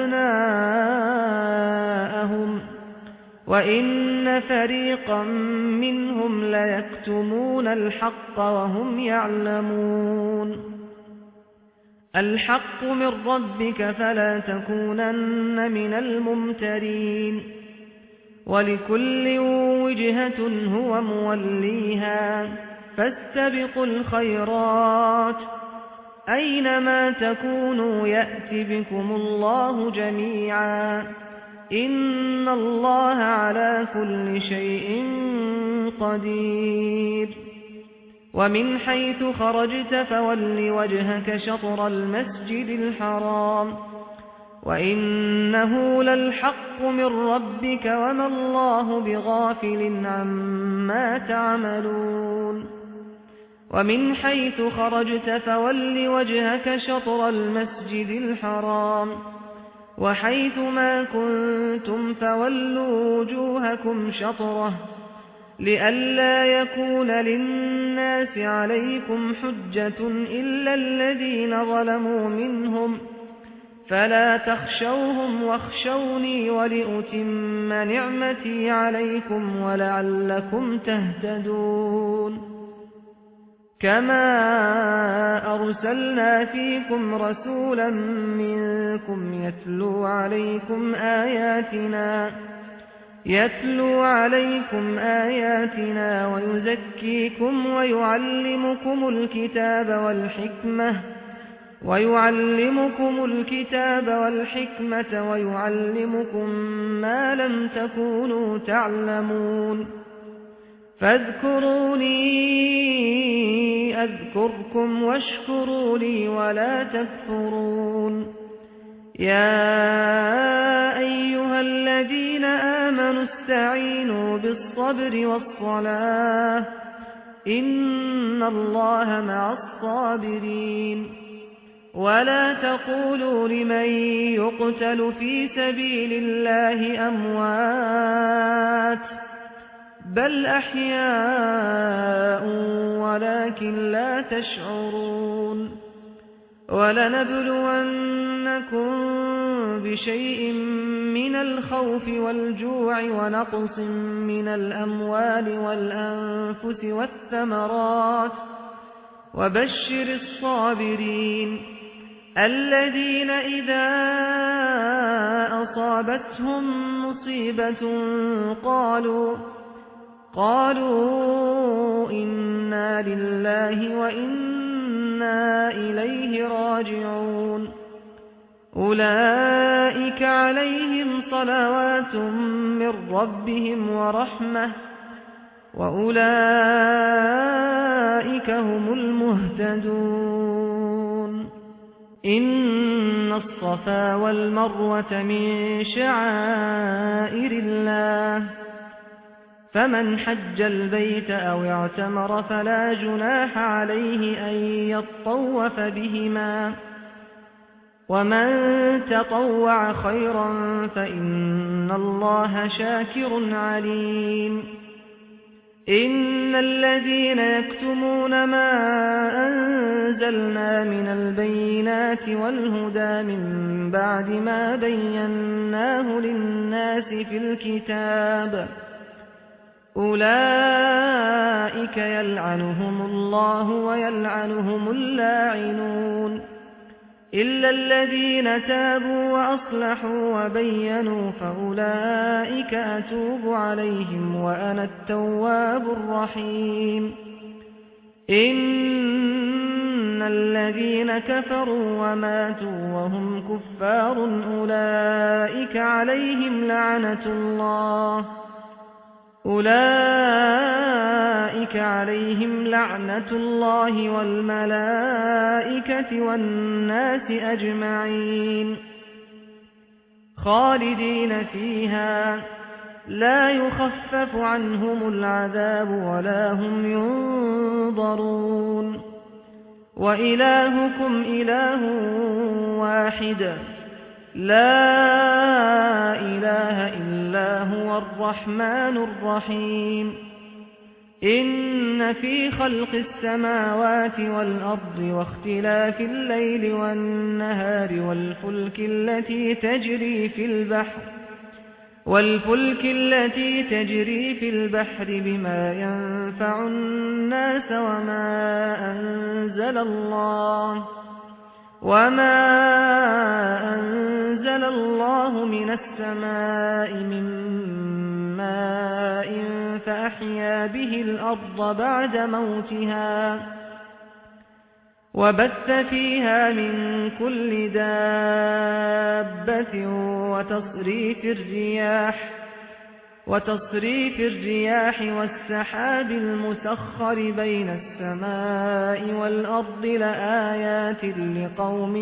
أبناءهم وإن فريقا منهم ليكتمون الحق وهم يعلمون الحق من ربك فلا تكونن من الممترين ولكل وجهة هو موليها فاستبقوا الخيرات أينما تكونوا يأت بكم الله جميعا إن الله على كل شيء قدير ومن حيث خرجت فول وجهك شطر المسجد الحرام وإنه للحق من ربك وما الله بغافل عما تعملون ومن حيث خرجت فول وجهك شطر المسجد الحرام وحيث ما كنتم فولوا وجوهكم شطره لئلا يكون للناس عليكم حجة إلا الذين ظلموا منهم فلا تخشوهم واخشوني ولأتم نعمتي عليكم ولعلكم تهتدون كما أرسلنا فيكم رسولا منكم يتلو عليكم آياتنا يتلو عليكم آياتنا ويزكيكم ويعلمكم الكتاب والحكمة ويعلمكم الكتاب والحكمة ويعلمكم ما لم تكونوا تعلمون فاذكروني أذكركم واشكروا لي ولا تكفرون يا أيها الذين آمنوا استعينوا بالصبر والصلاة إن الله مع الصابرين ولا تقولوا لمن يقتل في سبيل الله أموات بل أحياء ولكن لا تشعرون ولنبلونكم بشيء من الخوف والجوع ونقص من الأموال والأنفس والثمرات وبشر الصابرين الذين إذا أصابتهم مصيبة قالوا قالوا إنا لله وإنا إليه راجعون أولئك عليهم صلوات من ربهم ورحمة وأولئك هم المهتدون إن الصفا والمروة من شعائر الله فمن حج البيت أو اعتمر فلا جناح عليه أن يطوف بهما ومن تطوع خيرا فإن الله شاكر عليم إن الذين يكتمون ما أنزلنا من البينات والهدى من بعد ما بيناه للناس في الكتاب أولئك يلعنهم الله ويلعنهم اللاعنون إلا الذين تابوا وأصلحوا وبينوا فأولئك أتوب عليهم وأنا التواب الرحيم إن الذين كفروا وماتوا وهم كفار أولئك عليهم لعنة الله أولئك عليهم لعنة الله والملائكة والناس أجمعين خالدين فيها لا يخفف عنهم العذاب ولا هم ينظرون وإلهكم إله واحد لا إله إلا هو الرحمن الرحيم إن في خلق السماوات والأرض واختلاف الليل والنهار والفلك التي تجري في البحر والفلك التي تجري في البحر بما ينفع الناس وما أنزل الله وما أنزل الله من السماء من ماء فأحيا به الأرض بعد موتها وبث فيها من كل دابة وتصريف الرياح وتصريف الرياح والسحاب المسخر بين السماء والأرض لآيات لقوم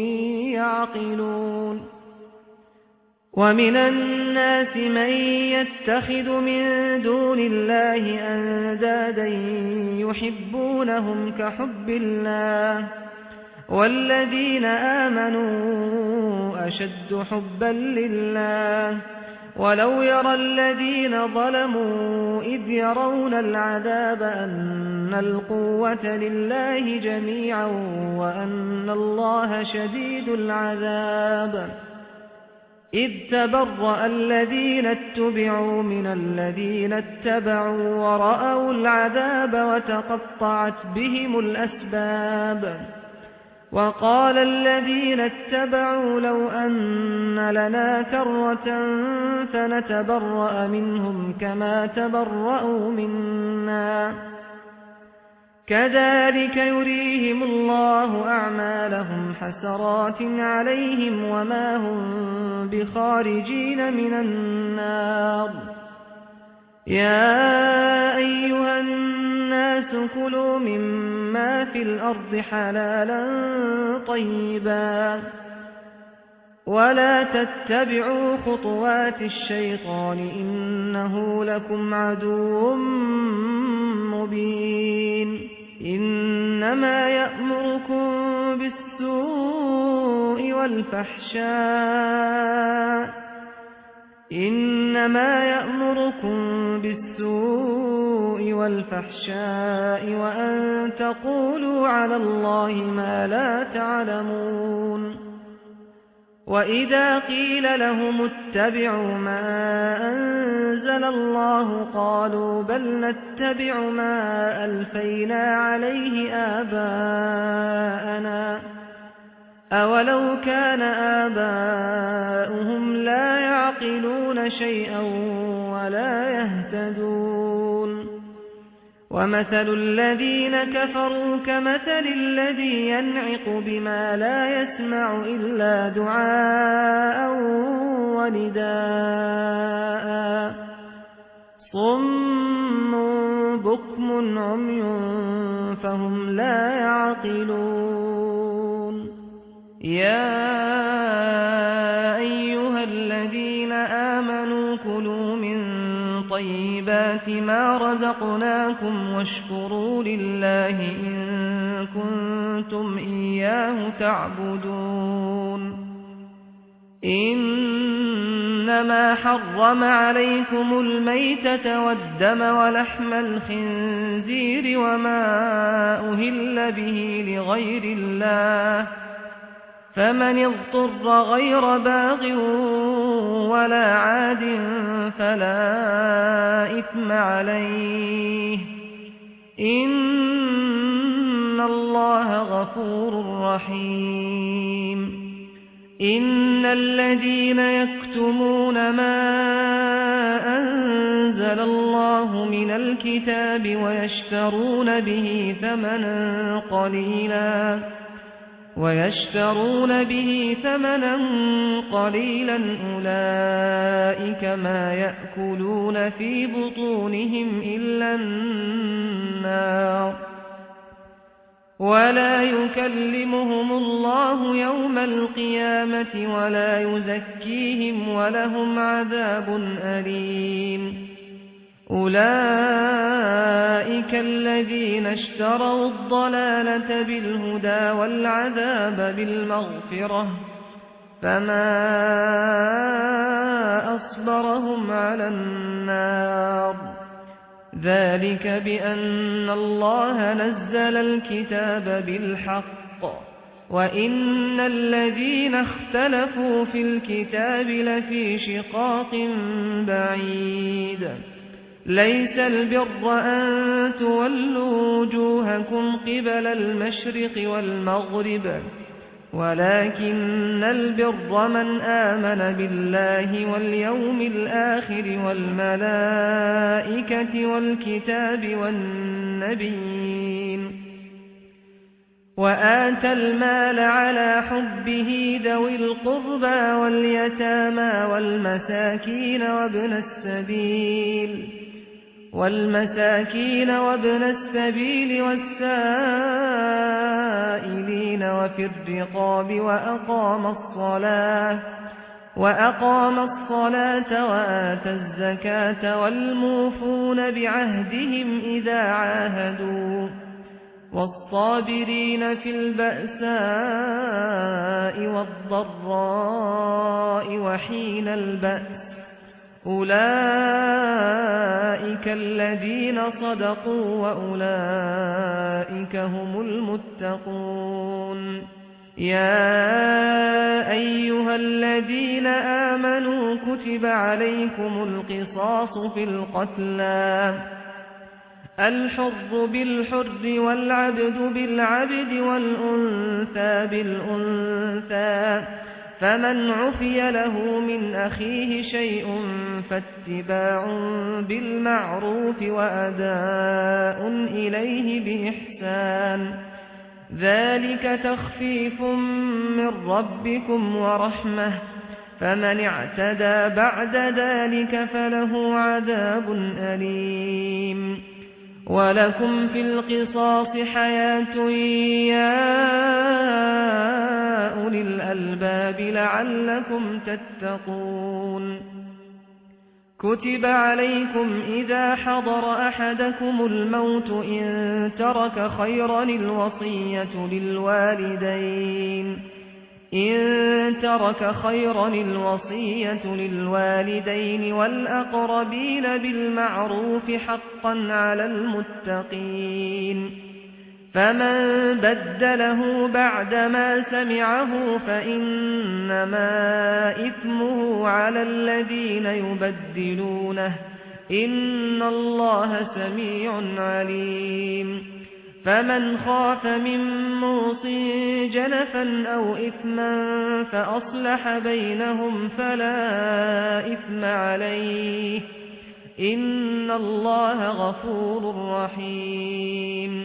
يعقلون ومن الناس من يتخذ من دون الله أندادا يحبونهم كحب الله والذين آمنوا أشد حبا لله ولو يرى الذين ظلموا إذ يرون العذاب أن القوة لله جميعا وأن الله شديد العذاب إذ تبرأ الذين اتبعوا من الذين اتبعوا ورأوا العذاب وتقطعت بهم الأسباب وقال الذين اتبعوا لو أن لنا كرة فنتبرأ منهم كما تبرأوا منا كذلك يريهم الله أعمالهم حسرات عليهم وما هم بخارجين من النار يا أيها الناس كلوا مما في الأرض حلالا طيبا ولا تتبعوا خطوات الشيطان إنه لكم عدو مبين إنما يأمركم بالسوء والفحشاء إنما يأمركم بالسوء والفحشاء وأن تقولوا على الله ما لا تعلمون وإذا قيل لهم اتبعوا ما أنزل الله قالوا بل نتبع ما ألفينا عليه آباءنا أولو كان آباؤهم لا يعقلون شيئا ولا يهتدون ومثل الذين كفروا كمثل الذي ينعق بما لا يسمع إلا دعاء ونداء صم بكم عمي فهم لا يعقلون يا أيها الذين آمنوا كلوا من طيبات ما رزقناكم واشكروا لله إن كنتم إياه تعبدون إنما حرم عليكم الميتة والدم ولحم الخنزير وما أهل به لغير الله فمن اضطر غير باغ ولا عاد فلا إثم عليه إن الله غفور رحيم إن الذين يكتمون ما أنزل الله من الكتاب ويشترون به ثمنا قليلا ويشترون به ثمنا قليلا أولئك ما يأكلون في بطونهم إلا النار ولا يكلمهم الله يوم القيامة ولا يزكيهم ولهم عذاب أليم أولئك الذين اشتروا الضلالة بالهدى والعذاب بالمغفرة فما أصبرهم على النار ذلك بأن الله نزل الكتاب بالحق وإن الذين اختلفوا في الكتاب لفي شقاق بعيد ليس البر أن تولوا وجوهكم قبل المشرق والمغرب ولكن البر من آمن بالله واليوم الآخر والملائكة والكتاب والنبيين وآتى المال على حبه ذوي القربى واليتامى والمساكين وابن السبيل والمساكين وابن السبيل والسائلين وفي الرقاب وأقام الصلاة وأقام الصلاة وآتى الزكاة والموفون بعهدهم إذا عاهدوا والصابرين في البأساء والضراء وحين البأس أولئك الذين صدقوا وأولئك هم المتقون يا أيها الذين آمنوا كتب عليكم القصاص في القتلى الحر بالحر والعبد بالعبد والأنثى بالأنثى فمن عفي له من أخيه شيء فاتباع بالمعروف وأداء إليه بإحسان ذلك تخفيف من ربكم ورحمة فمن اعتدى بعد ذلك فله عذاب أليم ولكم في القصاص حياة يا أولي الألباب لعلكم تتقون كتب عليكم إذا حضر أحدكم الموت إن ترك خيرا الوصية للوالدين إن ترك خيرا الوصية للوالدين والأقربين بالمعروف حقا على المتقين فمن بدله بعدما سمعه فإنما إثمه على الذين يبدلونه إن الله سميع عليم فمن خاف من موص جنفا أو إثما فأصلح بينهم فلا إثم عليه إن الله غفور رحيم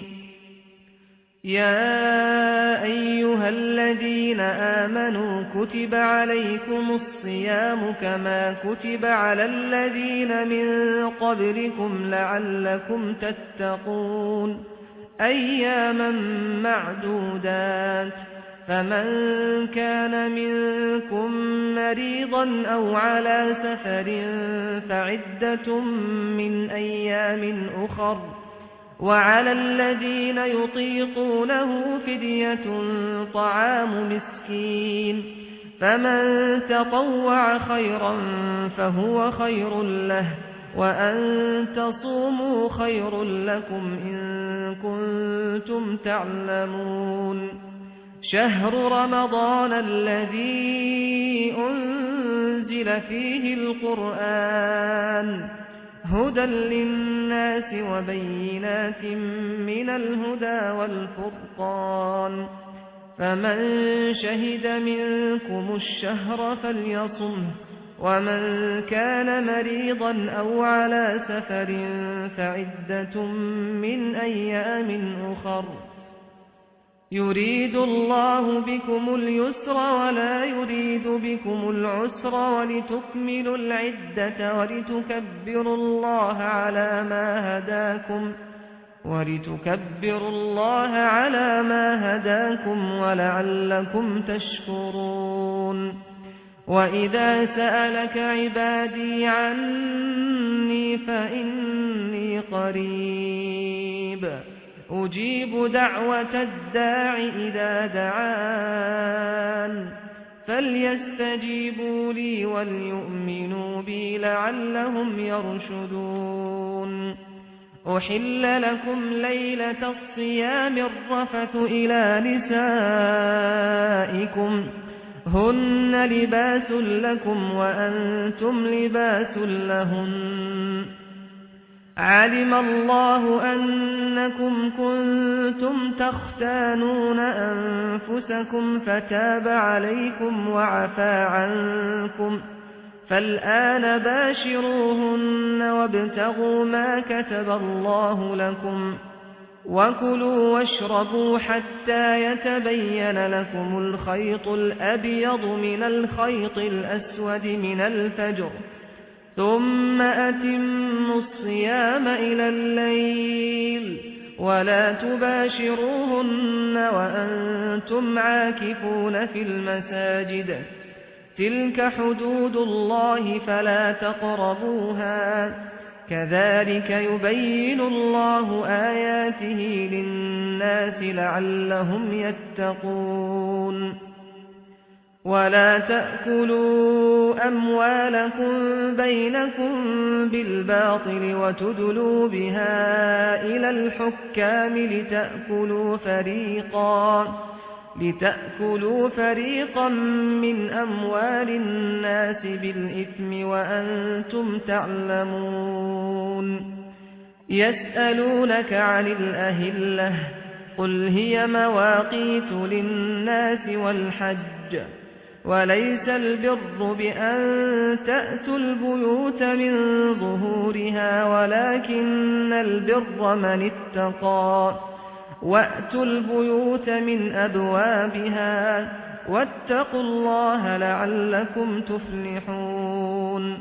يا أيها الذين آمنوا كتب عليكم الصيام كما كتب على الذين من قبلكم لعلكم تتقون أياما معدودات فمن كان منكم مريضا أو على سفر فعدة من أيام أخر وعلى الذين يطيقونه فدية طعام مسكين فمن تطوع خيرا فهو خير له وأن تصوموا خير لكم إن كنتم تعلمون شهر رمضان الذي أنزل فيه القرآن هدى للناس وبينات من الهدى والفرقان فمن شهد منكم الشهر فليصمه ومن كان مريضا أو على سفر فعدة من أيام أخر يريد الله بكم اليسر ولا يريد بكم العسر ولتكملوا العدة ولتكبروا الله على ما هداكم ولتكبروا الله على ما هداكم ولعلكم تشكرون وإذا سألك عبادي عني فإني قريب أجيب دعوة الداع إذا دعان فليستجيبوا لي وليؤمنوا بي لعلهم يرشدون أحل لكم ليلة الصيام الرفث إلى نسائكم هن لباس لكم وأنتم لباس لهن علم الله أنكم كنتم تختانون أنفسكم فتاب عليكم وعفى عنكم فالآن باشروهن وابتغوا ما كتب الله لكم وكلوا واشربوا حتى يتبين لكم الخيط الأبيض من الخيط الأسود من الفجر ثم أتموا الصيام إلى الليل ولا تباشروهن وأنتم عاكفون في المساجد تلك حدود الله فلا تقربوها كذلك يبين الله آياته للناس لعلهم يتقون ولا تأكلوا أموالكم بينكم بالباطل وتدلوا بها إلى الحكام لتأكلوا فريقا لتأكلوا فريقا من أموال الناس بالإثم وأنتم تعلمون يسألونك عن الأهلة قل هي مواقيت للناس والحج وليس البر بأن تأتوا البيوت من ظهورها ولكن البر من اتقى وأتوا البيوت من أبوابها واتقوا الله لعلكم تفلحون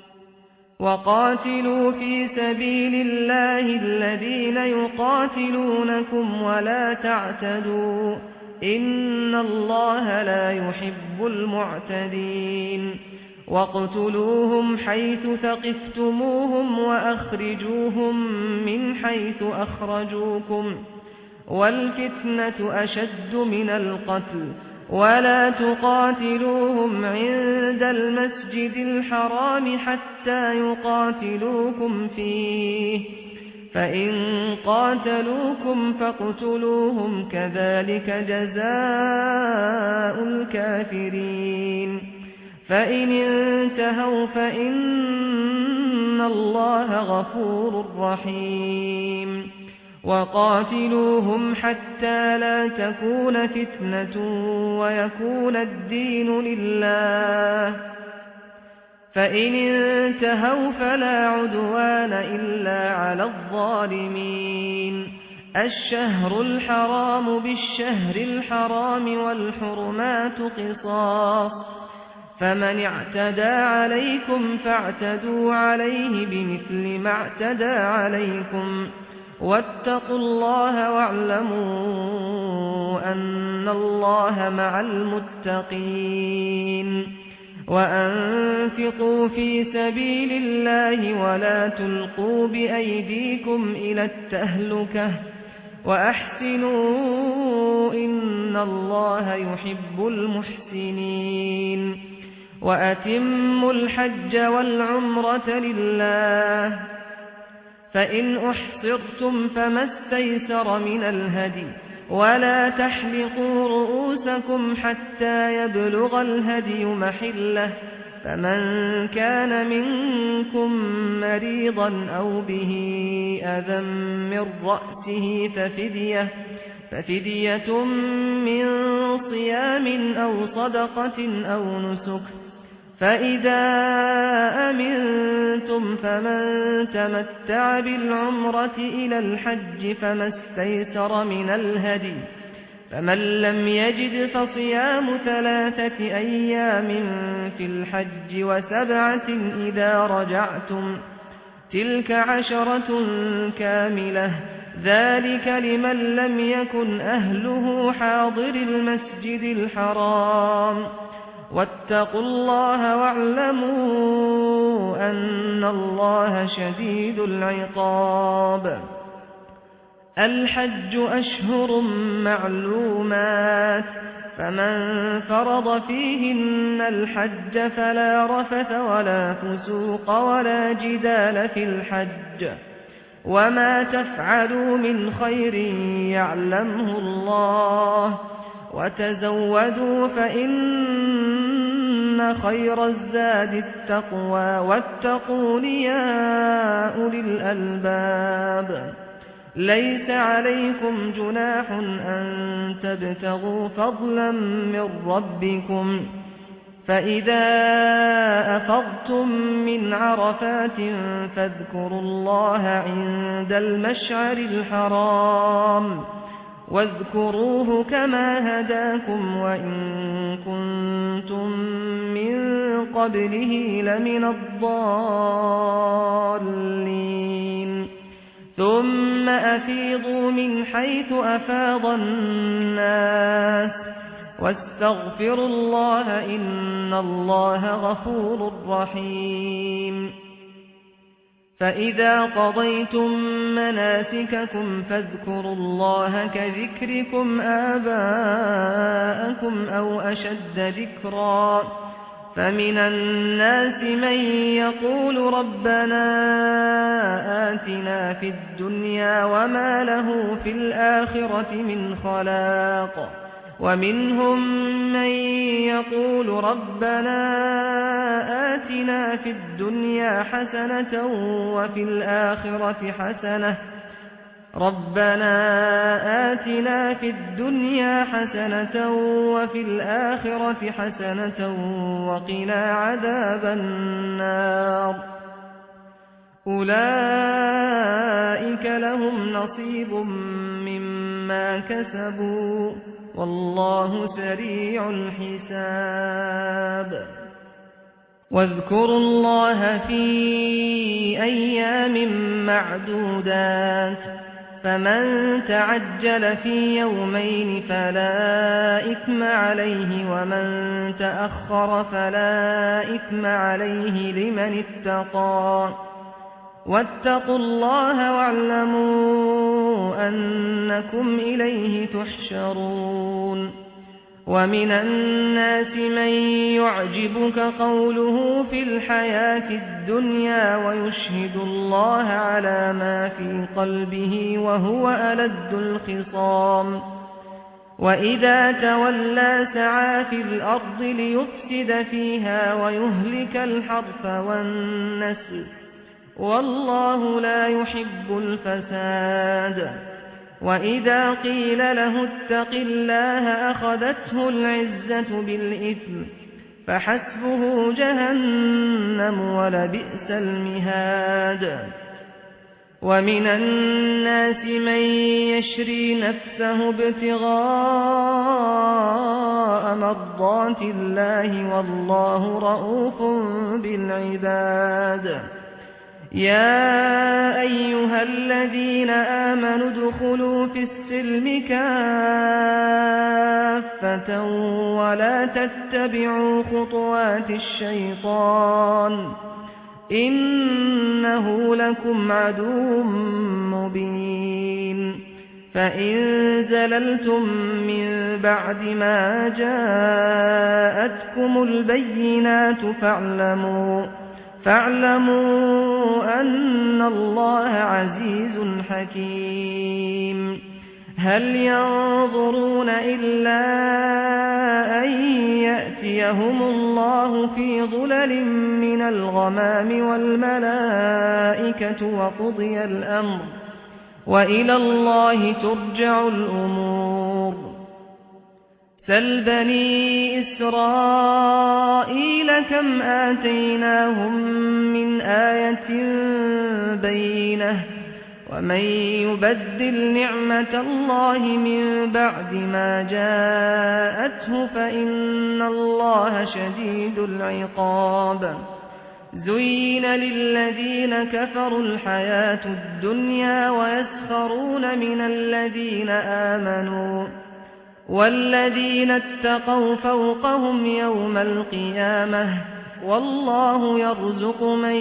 وقاتلوا في سبيل الله الذين يقاتلونكم ولا تعتدوا إن الله لا يحب المعتدين واقتلوهم حيث ثقفتموهم وأخرجوهم من حيث أخرجوكم والفتنة أشد من القتل ولا تقاتلوهم عند المسجد الحرام حتى يقاتلوكم فيه فإن قاتلوكم فاقتلوهم كذلك جزاء الكافرين فإن انتهوا فإن الله غفور رحيم وقاتلوهم حتى لا تكون فتنة ويكون الدين لله فإن انتهوا فلا عدوان إلا على الظالمين الشهر الحرام بالشهر الحرام والحرمات قصاص فمن اعتدى عليكم فاعتدوا عليه بمثل ما اعتدى عليكم واتقوا الله واعلموا أن الله مع المتقين وأنفقوا في سبيل الله ولا تلقوا بأيديكم إلى التهلكة وأحسنوا إن الله يحب المحسنين وأتموا الحج والعمرة لله فإن أحصرتم فما استيسر من الهدي ولا تحلقوا رؤوسكم حتى يبلغ الهدي محله فمن كان منكم مريضا أو به أذى من رأسه ففدية, ففدية من صيام أو صدقة أو نسك فإذا أمنتم فمن تمتع بالعمرة إلى الحج فما استيسر من الهدي فمن لم يجد فصيام ثلاثة أيام في الحج وسبعة إذا رجعتم تلك عشرة كاملة ذلك لمن لم يكن أهله حاضر المسجد الحرام واتقوا الله واعلموا أن الله شديد العقاب الحج أشهر معلومات فمن فرض فيهن الحج فلا رفث ولا فسوق ولا جدال في الحج وما تفعلوا من خير يعلمه الله وتزودوا فإن خير الزاد التقوى واتقون يا أولي الألباب ليس عليكم جناح أن تبتغوا فضلا من ربكم فإذا أفضتم من عرفات فاذكروا الله عند المشعر الحرام واذكروه كما هداكم وإن كنتم من قبله لمن الضالين ثم أفيضوا من حيث أفاض الناس واستغفروا الله إن الله غفور رحيم فإذا قضيتم مناسككم فاذكروا الله كذكركم آباءكم أو أشد ذكرا فمن الناس من يقول ربنا آتنا في الدنيا وما له في الآخرة من خلاق ومنهم من يقول ربنا آتنا في الدنيا حسنة وفي الآخرة حسنة ربنا آتنا في الدنيا حسنة وفي الآخرة حسنة وقنا عذاب النار أولئك لهم نصيب مما كسبوا والله سريع الحساب واذكروا الله في أيام معدودات فمن تعجل في يومين فلا إثم عليه ومن تأخر فلا إثم عليه لمن اتقى واتقوا الله واعلموا أنكم إليه تحشرون ومن الناس من يعجبك قوله في الحياة الدنيا ويشهد الله على ما في قلبه وهو ألد الخصام وإذا تولى سعى في الأرض ليفسد فيها ويهلك الحرث والنسل والله لا يحب الفساد وإذا قيل له اتق الله أخذته العزة بالإثم فحسبه جهنم ولبئس المهاد ومن الناس من يشري نفسه ابتغاء مرضات الله والله رؤوف بالعباد يا أيها الذين آمنوا ادخلوا في السلم كافة ولا تتبعوا خطوات الشيطان إنه لكم عدو مبين فإن زللتم من بعد ما جاءتكم البينات فاعلموا فاعلموا أن الله عزيز حكيم هل ينظرون إلا أن يأتيهم الله في ظلل من الغمام والملائكة وقضي الأمر وإلى الله ترجع الأمور سل بني إسرائيل كم آتيناهم من آية بينة ومن يبدل نعمة الله من بعد ما جاءته فإن الله شديد العقاب زين للذين كفروا الحياة الدنيا ويسخرون من الذين آمنوا والذين اتقوا فوقهم يوم القيامة والله يرزق من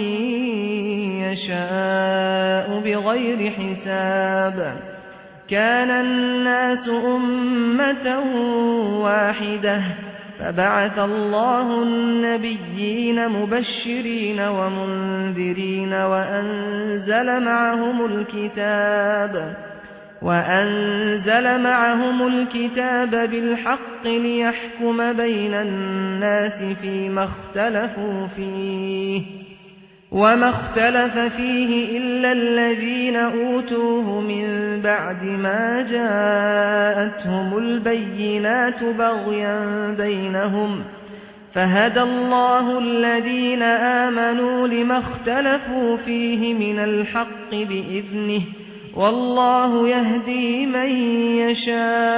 يشاء بغير حساب كان الناس أمة واحدة فبعث الله النبيين مبشرين ومنذرين وأنزل معهم الكتاب وأنزل معهم الكتاب بالحق ليحكم بين الناس فيما اختلفوا فيه وما اختلف فيه إلا الذين أوتوه من بعد ما جاءتهم البينات بغيا بينهم فهدى الله الذين آمنوا لما اختلفوا فيه من الحق بإذنه والله يهدي من يشاء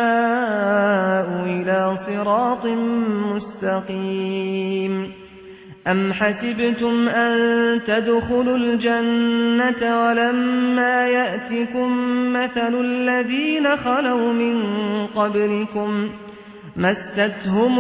إلى صراط مستقيم أم حسبتم أن تدخلوا الجنة ولما يأتكم مثل الذين خلوا من قبلكم مستهم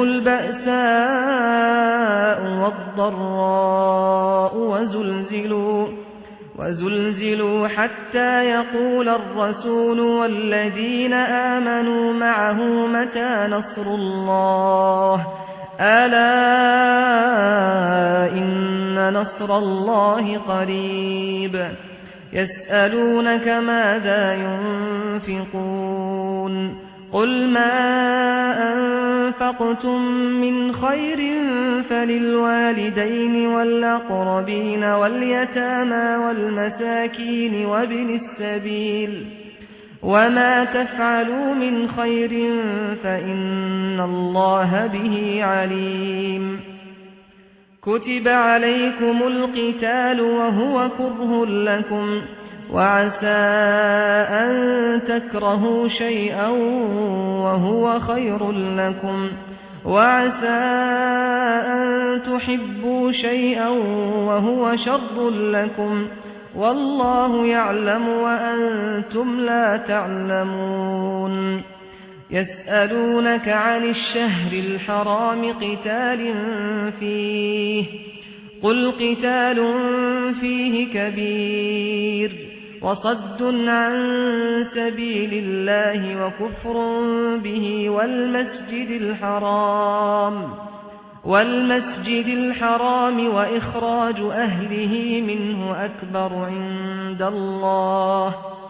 البأساء والضراء وزلزلوا وزلزلوا حتى يقول الرسول والذين آمنوا معه متى نصر الله ألا إن نصر الله قريب يسألونك ماذا ينفقون قل ما أنفقتم من خير فللوالدين والأقربين واليتامى والمساكين وابن السبيل وما تفعلوا من خير فإن الله به عليم كتب عليكم القتال وهو كره لكم وعسى أن تكرهوا شيئا وهو خير لكم وعسى أن تحبوا شيئا وهو شر لكم والله يعلم وأنتم لا تعلمون يسألونك عن الشهر الحرام قتال فيه قل قتال فيه كبير وصد عن سبيل الله وكفر به والمسجد الحرام والمسجد الحرام وإخراج أهله منه أكبر عند الله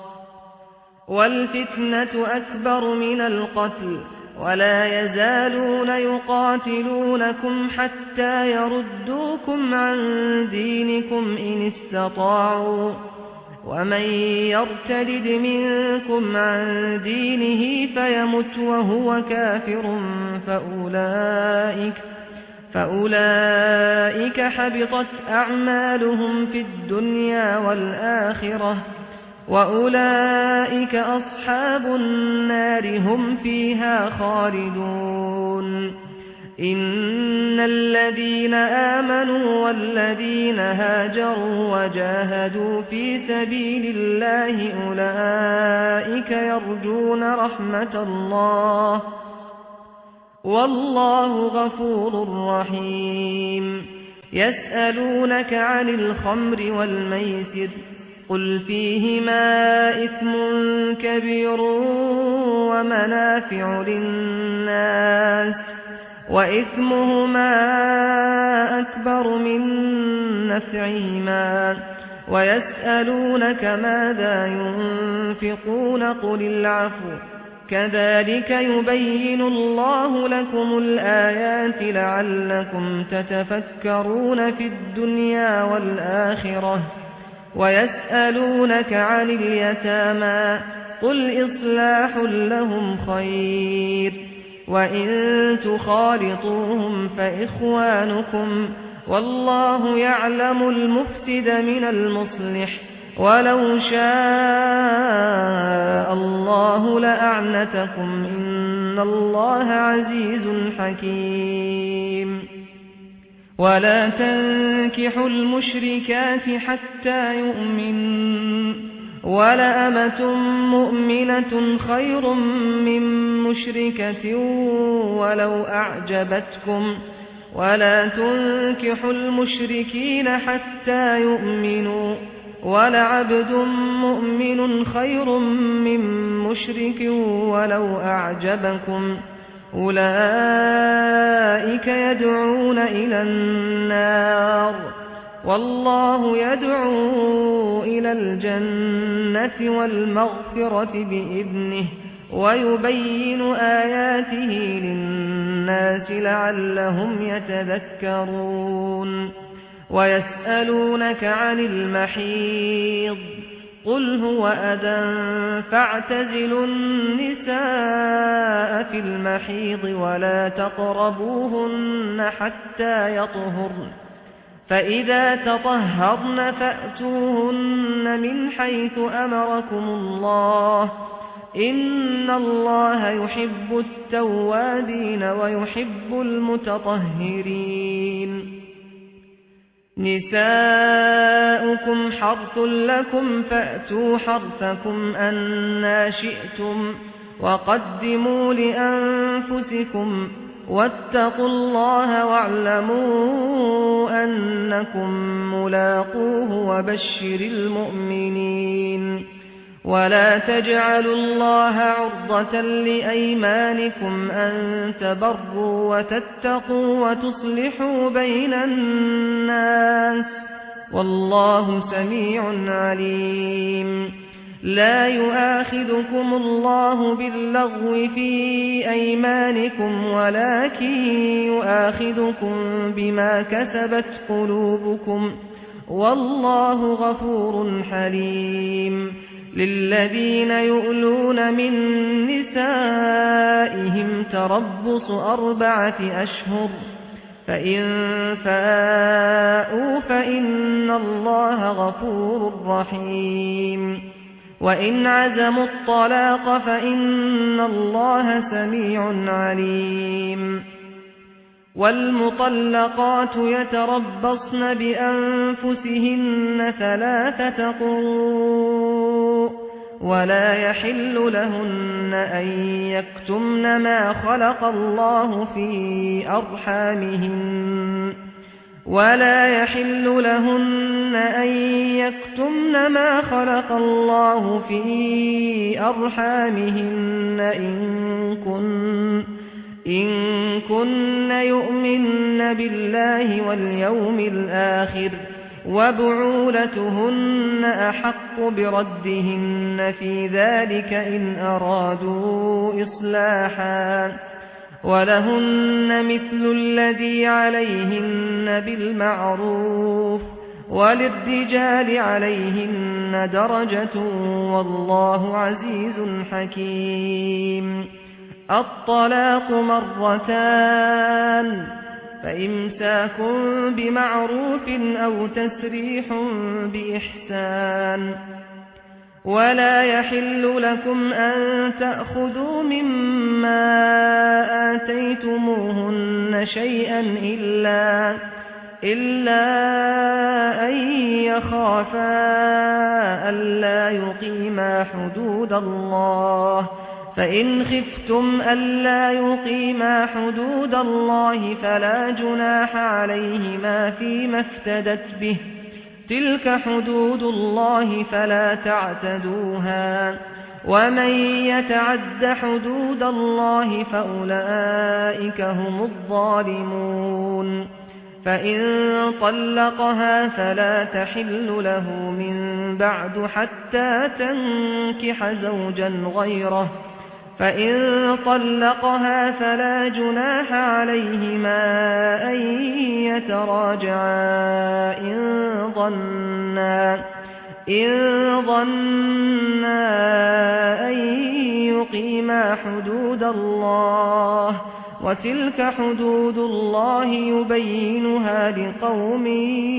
والفتنة أكبر من القتل ولا يزالون يقاتلونكم حتى يردوكم عن دينكم إن استطاعوا ومن يرتد منكم عن دينه فيمت وهو كافر فأولئك فأولئك حبطت أعمالهم في الدنيا والآخرة وأولئك أصحاب النار هم فيها خالدون إن الذين آمنوا والذين هاجروا وجاهدوا في سبيل الله أولئك يرجون رحمة الله والله غفور رحيم يسألونك عن الخمر والميسر قل فيهما إثم كبير ومنافع للناس وإثمهما أكبر من نفعهما ويسألونك ماذا ينفقون قل العفو كذلك يبين الله لكم الآيات لعلكم تتفكرون في الدنيا والآخرة ويسألونك عن اليتامى قل إصلاح لهم خير وإن تخالطوهم فإخوانكم والله يعلم المفسد من المصلح ولو شاء الله لأعنتكم إن الله عزيز حكيم ولا تنكحوا المشركات حتى يؤمنوا ولأمة مؤمنة خير من مشركة ولو أعجبتكم ولا تنكحوا المشركين حتى يؤمنوا ولعبد مؤمن خير من مشرك ولو أعجبكم أولئك يدعون إلى النار والله يدعو إلى الجنة والمغفرة بإذنه ويبين آياته للناس لعلهم يتذكرون ويسألونك عن المحيض قل هو أذى فاعتزلوا النساء في المحيض ولا تقربوهن حتى يطهرن فإذا تطهرن فأتوهن من حيث أمركم الله إن الله يحب التوابين ويحب المتطهرين نساؤكم حرث لكم فأتوا حرثكم أنى شئتم وقدموا لأنفسكم واتقوا الله واعلموا أنكم ملاقوه وبشر المؤمنين ولا تجعلوا الله عرضة لأيمانكم أن تبروا وتتقوا وتصلحوا بين الناس والله سميع عليم لا يؤاخذكم الله باللغو في أيمانكم ولكن يؤاخذكم بما كسبت قلوبكم والله غفور حليم للذين يؤلون من نسائهم تربص أربعة أشهر فإن فاءوا فإن الله غفور رحيم وإن عزموا الطلاق فإن الله سميع عليم والمطلقات يتربصن بأنفسهن ثلاثة قروء ولا يحل لهن أن يكتمن ما خلق الله في أرحامهن ولا يحل لهن أن يكتمن ما خلق الله في أرحامهن إن كن إن كن يؤمن بالله واليوم الآخر وبعولتهن أحق بردهن في ذلك إن أرادوا إصلاحا ولهن مثل الذي عليهن بالمعروف وللرجال عليهن درجة والله عزيز حكيم الطلاق مرتان فإمساك بمعروف أو تسريح بإحسان ولا يحل لكم أن تأخذوا مما آتيتموهن شيئا إلا, إلا أن يخافا ألا يقيما حدود الله، فإن خفتم ألا يقيما حدود الله فلا جناح عليهما فيما افتدت به، تلك حدود الله فلا تعتدوها، ومن يتعد حدود الله فأولئك هم الظالمون. فإن طلقها فلا تحل له من بعد حتى تنكح زوجا غيره، فإن طلقها فلا جناح عليهما أن يتراجعا إن ظنا إن ظنا أن يقيما حدود الله، وتلك حدود الله يبينها لقوم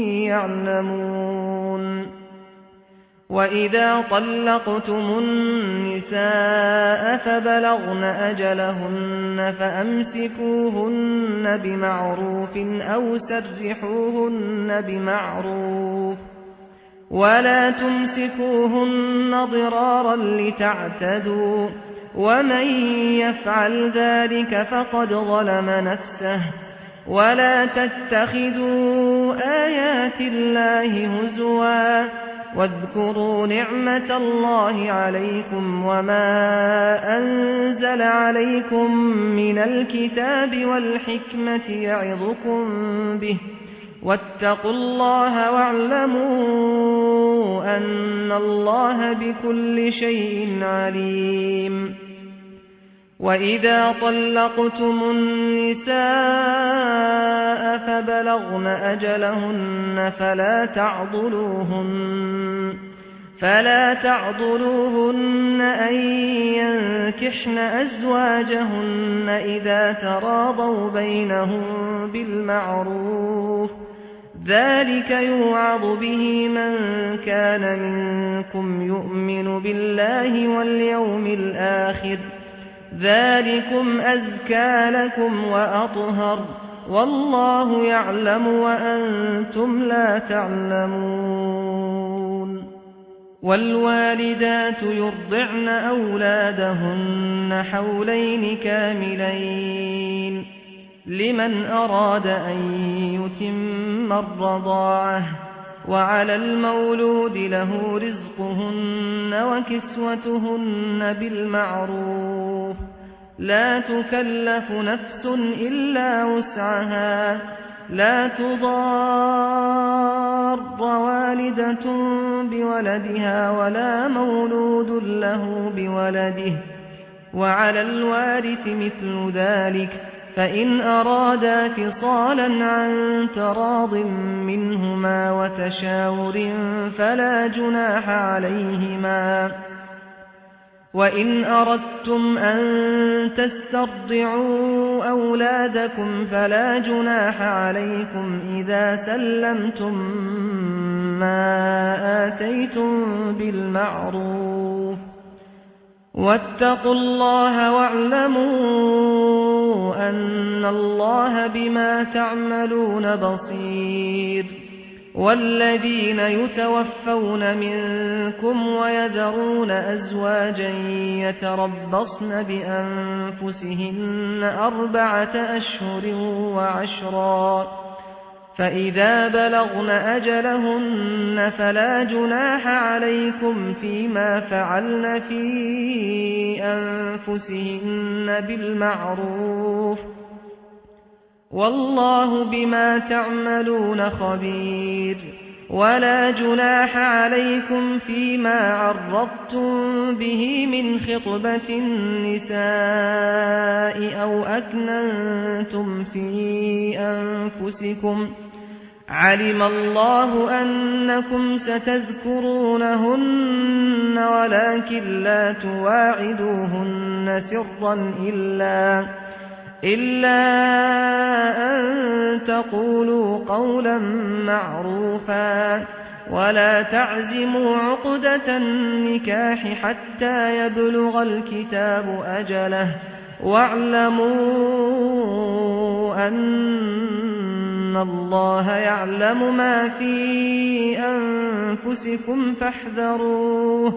يعلمون. وإذا طلقتم النساء فبلغن أجلهن فأمسكوهن بمعروف أو سرحوهن بمعروف، ولا تمسكوهن ضرارا لتعتدوا، ومن يفعل ذلك فقد ظلم نفسه. ولا تتخذوا آيات الله هزوا، واذكروا نعمة الله عليكم وما أنزل عليكم من الكتاب والحكمة يعظكم به، واتقوا الله واعلموا أن الله بكل شيء عليم. وإذا طلقتم النساء فبلغن أجلهن فلا تعضلوهن فلا تعضلوهن أن ينكحن أزواجهن إذا تراضوا بينهم بالمعروف، ذلك يوعظ به من كان منكم يؤمن بالله واليوم الآخر، ذلكم أزكى لكم وأطهر، والله يعلم وأنتم لا تعلمون. والوالدات يرضعن أولادهن حولين كاملين لمن أراد أن يتم الرضاعة، وعلى المولود له رزقهن وكسوتهن بالمعروف، لا تكلف نفس إلا وسعها، لا تضار والدة بولدها ولا مولود له بولده، وعلى الوارث مثل ذلك، فإن أرادا فصالا عن تراض منهما وتشاور فلا جناح عليهما. وإن أردتم أن تسترضعوا أولادكم فلا جناح عليكم إذا سلمتم ما آتيتم بالمعروف، واتقوا الله واعلموا أن الله بما تعملون بصير. والذين يتوفون منكم ويذرون أزواجا يتربصن بأنفسهن أربعة أشهر وعشرا، فإذا بلغن أجلهن فلا جناح عليكم فيما فعلن في أنفسهن بالمعروف، والله بما تعملون خبير. ولا جناح عليكم فيما عرضتم به من خطبة النساء أو أكننتم في أنفسكم، علم الله أنكم ستذكرونهن ولكن لا تواعدوهن سرا إلا إلا أن تقولوا قولا معروفا، ولا تعزموا عقدة النكاح حتى يبلغ الكتاب أجله واعلموا أن الله يعلم ما في أنفسكم فاحذروه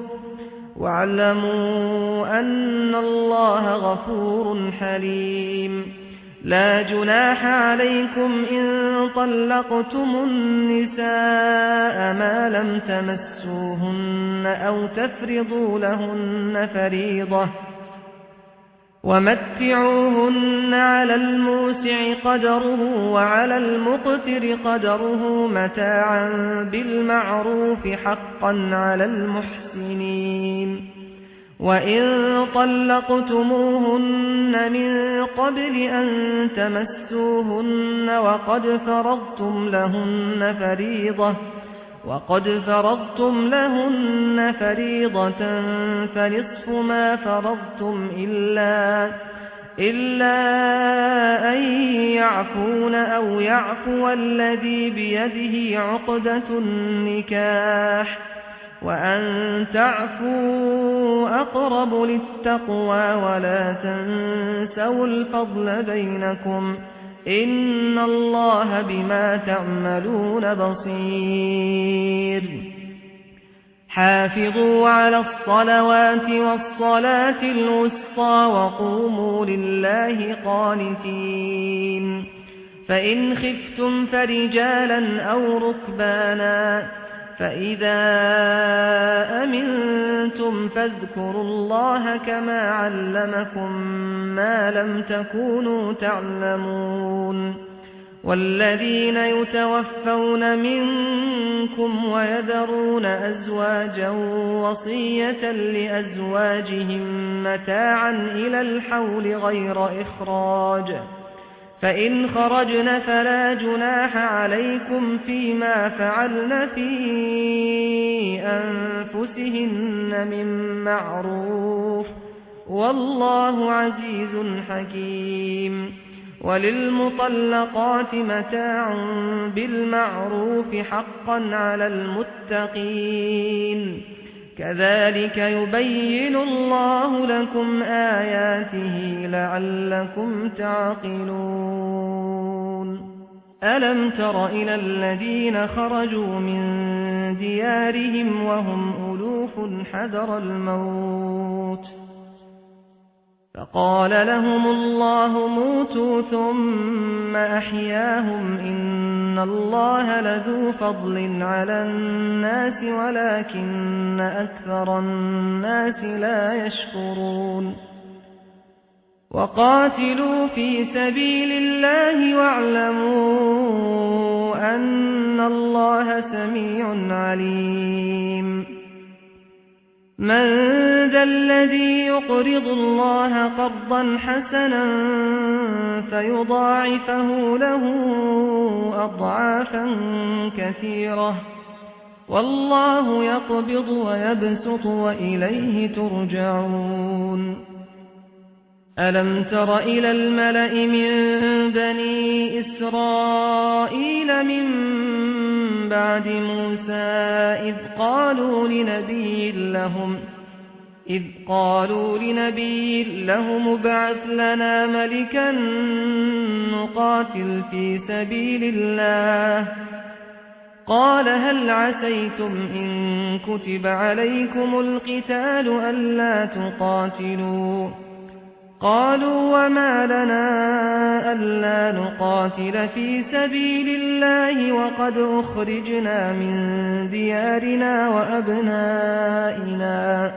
واعلموا أن الله غفور حليم لا جناح عليكم إن طلقتم النساء ما لم تمسوهن أو تفرضوا لهن فريضة ومتعوهن على الموسع قدره وعلى المقتر قدره متاعا بالمعروف حقا على المحسنين وإن طلقتموهن من قبل أن تمسوهن وقد فرضتم لهن فريضة وقد فرضتم لهن فريضة فنصف ما فرضتم إلا إلا أن يعفون أو يعفو الذي بيده عقدة النكاح وأن تعفوا أقرب للتقوى ولا تنسوا الفضل بينكم إن الله بما تعملون بصير حافظوا على الصلوات والصلاة الوسطى وقوموا لله قانتين فإن خفتم فرجالا أو ركبانا فإذا أمنتم فاذكروا الله كما علمكم ما لم تكونوا تعلمون والذين يتوفون منكم ويذرون أزواجا وصية لأزواجهم متاعا إلى الحول غير إخراج فإن خرجن فلا جناح عليكم فيما فعلن في أنفسهن من معروف والله عزيز حكيم وللمطلقات متاع بالمعروف حقا على المتقين كذلك يبين الله لكم آياته لعلكم تعقلون ألم تر إلى الذين خرجوا من ديارهم وهم ألوف حذر الموت فقال لهم الله موتوا ثم أحياهم إن الله لذو فضل على الناس ولكن أكثر الناس لا يشكرون وقاتلوا في سبيل الله واعلموا أن الله سميع عليم من ذا الذي يقرض الله قرضا حسنا فيضاعفه له أضعافا كثيرة والله يقبض ويبسط وإليه ترجعون ألم تر إلى الملأ من بني إسرائيل من بعد موسى إذ قالوا لنبي لهم إذ قالوا لنبي لهم ابعث لنا ملكا نقاتل في سبيل الله قال هل عسيتم إن كتب عليكم القتال ألا تقاتلوا قالوا وما لنا ألا نقاتل في سبيل الله وقد أخرجنا من ديارنا وأبنائنا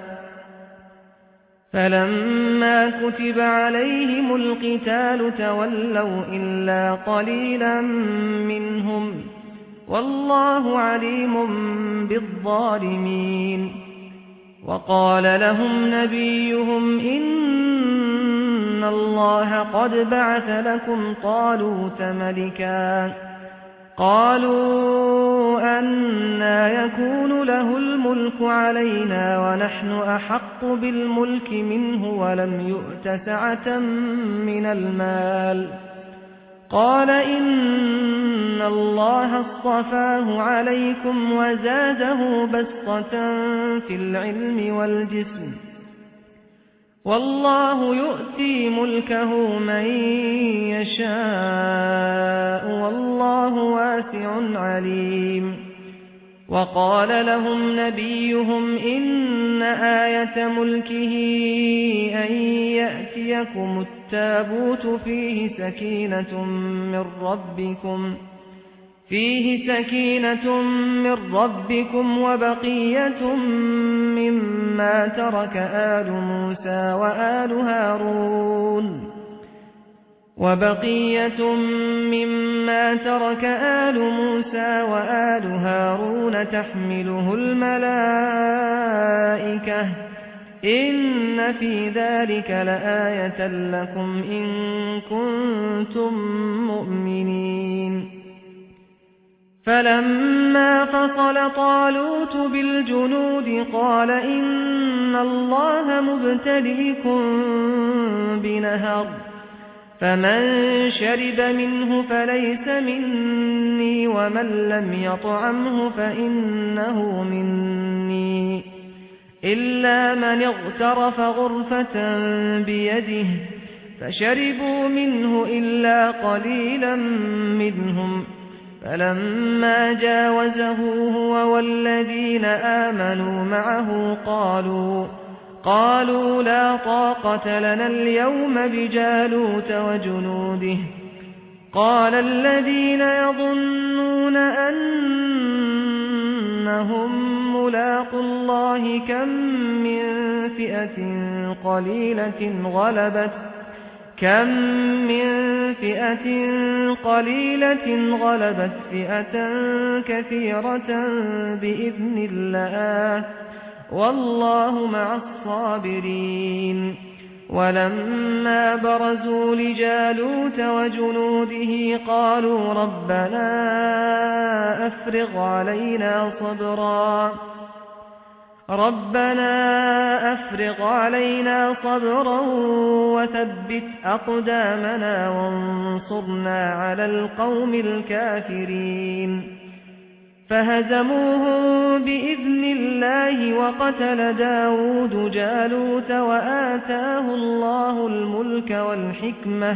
فلما كتب عليهم القتال تولوا إلا قليلا منهم والله عليم بالظالمين وقال لهم نبيهم إن الله قد بعث لكم طالوت ملكا قالوا أنى يكون له الملك علينا ونحن أحق بالملك منه ولم يؤت سعة من المال قال إن الله اصطفاه عليكم وزاده بسطة في العلم والجسم والله يؤتي ملكه من يشاء والله واسع عليم وقال لهم نبيهم إن آية ملكه أن يأتيكم التابوت فيه سكينة من ربكم فيه سكينة من ربكم وبقية مما ترك آل موسى وآل هارون وبقية مما ترك آل موسى وآل هارون تحمله الملائكة إن في ذلك لآية لكم إن كنتم مؤمنين فلما فصل طالوت بالجنود قال إن الله مبتليكم بنهر فمن شرب منه فليس مني ومن لم يطعمه فإنه مني إلا من اغترف غرفة بيده فشربوا منه إلا قليلا منهم فلما جاوزه هو والذين آمنوا معه قالوا قالوا لا طاقة لنا اليوم بجالوت وجنوده قال الذين يظنون أنهم ملاقوا الله كم من فئة قليلة غلبت كم من فئة قليلة غلبت فئة كثيرة بإذن الله والله مع الصابرين ولما برزوا لجالوت وجنوده قالوا ربنا أفرغ علينا صبرا ربنا أفرغ علينا صبرا وثبت أقدامنا وانصرنا على القوم الكافرين فهزموهم بإذن الله وقتل داود جالوت وآتاه الله الملك والحكمة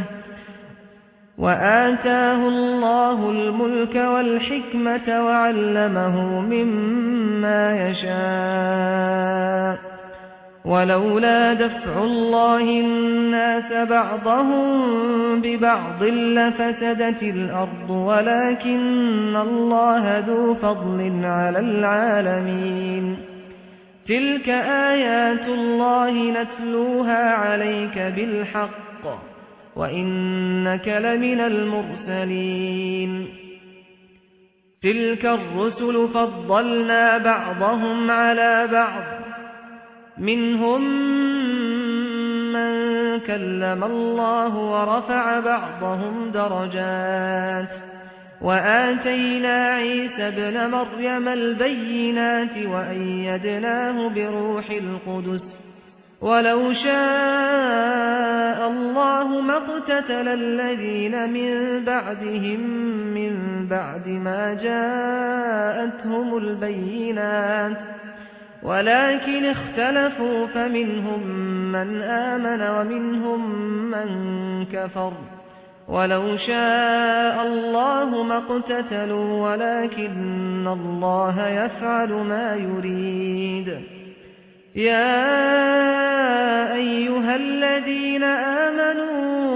وآتاه الله الملك والحكمة وعلمه مما يشاء ولولا دفع الله الناس بعضهم ببعض لفسدت الأرض ولكن الله ذو فضل على العالمين تلك آيات الله نتلوها عليك بالحق وإنك لمن المرسلين تلك الرسل فضلنا بعضهم على بعض منهم من كلم الله ورفع بعضهم درجات وآتينا عيسى ابن مريم البينات وأيدناه بروح القدس ولو شاء الله ما اقتتل الذين من بعدهم من بعد ما جاءتهم البينات ولكن اختلفوا فمنهم من آمن ومنهم من كفر ولو شاء الله ما اقتتلوا ولكن الله يفعل ما يريد يا أيها الذين آمنوا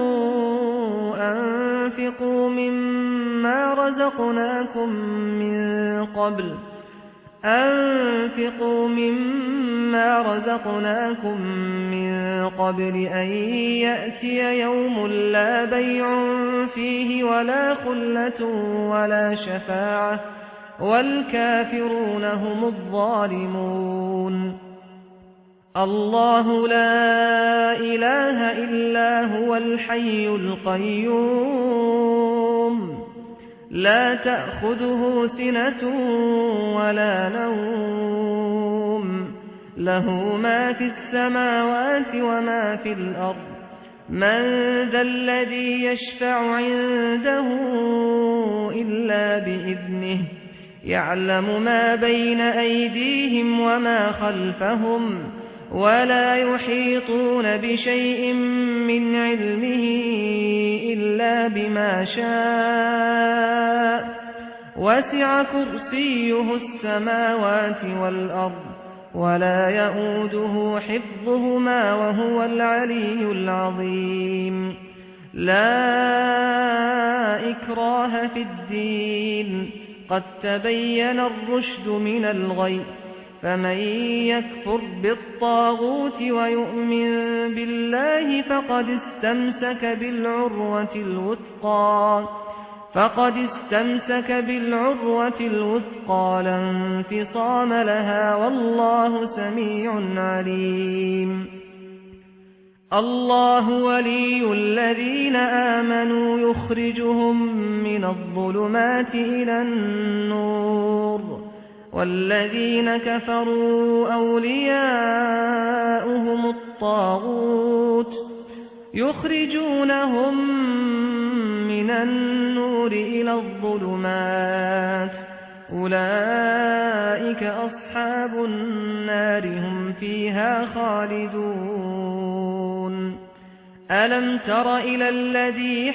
أنفقوا مما رزقناكم من قبل أنفقوا مما رزقناكم من قبل أن يأتي يوم لا بيع فيه ولا خلة ولا شفاعة والكافرون هم الظالمون الله لا إله إلا هو الحي القيوم لا تأخذه سنة ولا نوم له ما في السماوات وما في الأرض من ذا الذي يشفع عنده إلا بإذنه يعلم ما بين أيديهم وما خلفهم ولا يحيطون بشيء من علمه إلا بما شاء وسع كرسيه السماوات والأرض ولا يؤوده حفظهما وهو العلي العظيم لا إكراه في الدين قد تبين الرشد من الغي فمن يكفر بالطاغوت ويؤمن بالله فقد استمسك بالعروة الوثقى فقد استمسك بالعروة الوثقى لا انفصام لها والله سميع عليم الله ولي الذين آمنوا يخرجهم من الظلمات إلى النور والذين كفروا أولياؤهم الطاغوت يخرجونهم من النور إلى الظلمات أولئك أصحاب النار هم فيها خالدون ألم تر إلى الذي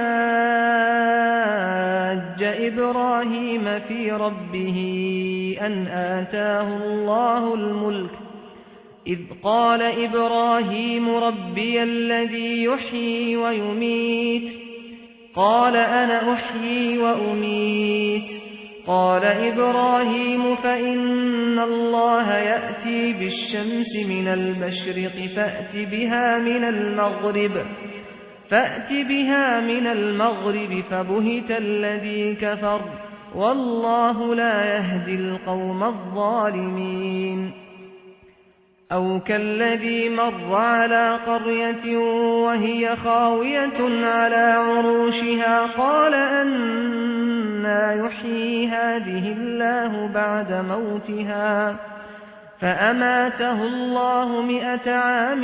حاج إبراهيم في ربه أن آتاه الله الملك إذ قال إبراهيم ربي الذي يحيي ويميت قال أنا أحيي وأميت قال إبراهيم فإن الله يأتي بالشمس من المشرق فأت بها من المغرب فأت بها من المغرب فبهت الذي كفر والله لا يهدي القوم الظالمين أو كالذي مر على قرية وهي خاوية على عروشها قال أنى يحيي هذه الله بعد موتها فأماته الله مئة عام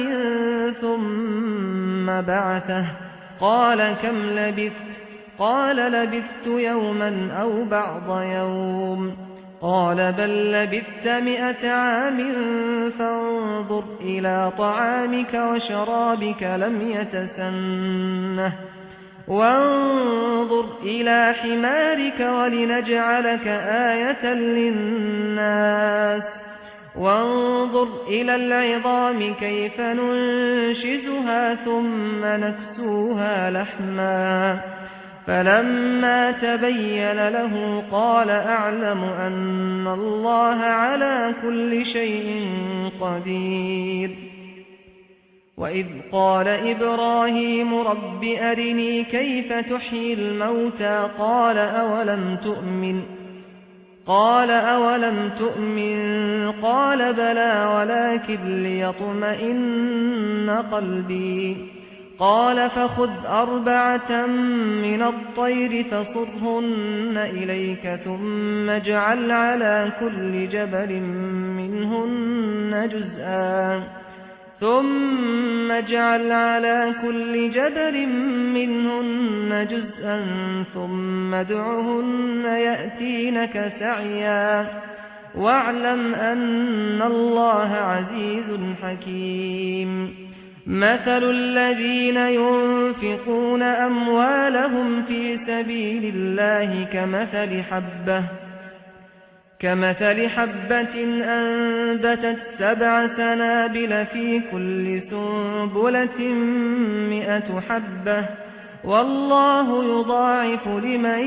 ثم بعثه قال كم لبثت قال لبثت يوما أو بعض يوم قال بل لبثت مئة عام فانظر إلى طعامك وشرابك لم يتسنه وانظر إلى حمارك ولنجعلك آية للناس وانظر إلى العظام كيف ننشزها ثم نكسوها لحما فلما تبين له قال أعلم أن الله على كل شيء قدير وإذ قال إبراهيم رب أرني كيف تحيي الموتى قال أولم تؤمن قال أولم تؤمن قال بلى ولكن ليطمئن قلبي قال فخذ أربعة من الطير فصرهن إليك ثم اجعل على كل جبل منهن جزءا ثم اجعل على كل جبل منهن جزءا ثم ادعهن يأتينك سعيا واعلم أن الله عزيز حكيم مثل الذين ينفقون أموالهم في سبيل الله كمثل حبة كمثل حبة أنبتت سبع سنابل في كل سنبلة مئة حبة والله يضاعف لمن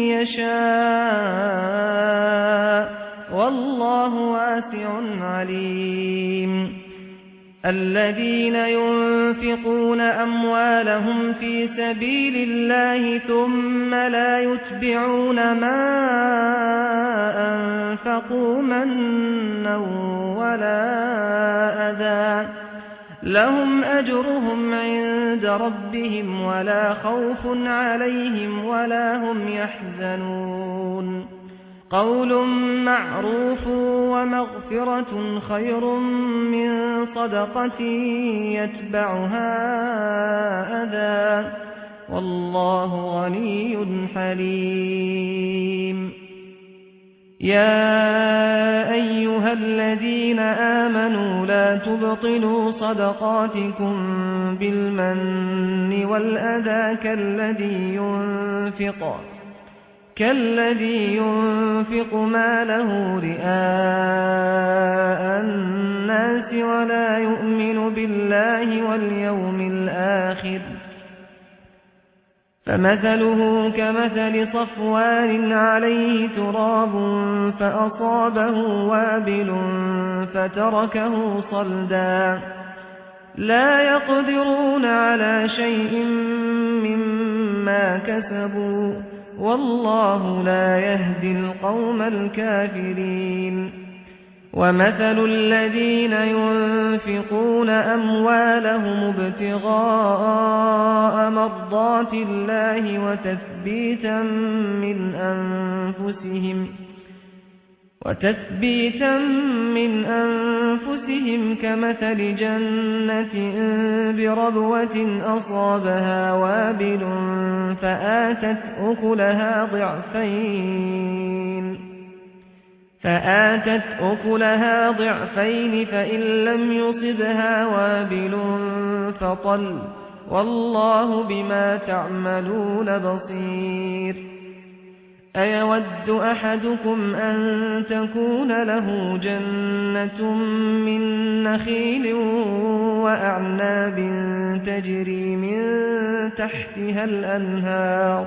يشاء والله واسع عليم الذين ينفقون أموالهم في سبيل الله ثم لا يتبعون ما أنفقوا منا ولا أذى لهم أجرهم عند ربهم ولا خوف عليهم ولا هم يحزنون قول معروف ومغفرة خير من صدقة يتبعها أذى والله غني حليم يا أيها الذين آمنوا لا تبطلوا صدقاتكم بالمن والأذى كالذي ينفق كالذي ينفق ماله رئاء الناس ولا يؤمن بالله واليوم الآخر فمثله كمثل صفوان عليه تراب فأصابه وابل فتركه صلدا لا يقدرون على شيء مما كسبوا والله لا يهدي القوم الكافرين ومثل الذين ينفقون أموالهم ابتغاء مرضات الله وتثبيتا من أنفسهم وتثبيتا من أنفسهم كمثل جنة بربوة أصابها وابل فآتت أكلها ضعفين فآتت أكلها ضعفين فإن لم يصبها وابل فطل والله بما تعملون بصير أيود أحدكم أن تكون له جنة من نخيل وأعناب تجري من تحتها الأنهار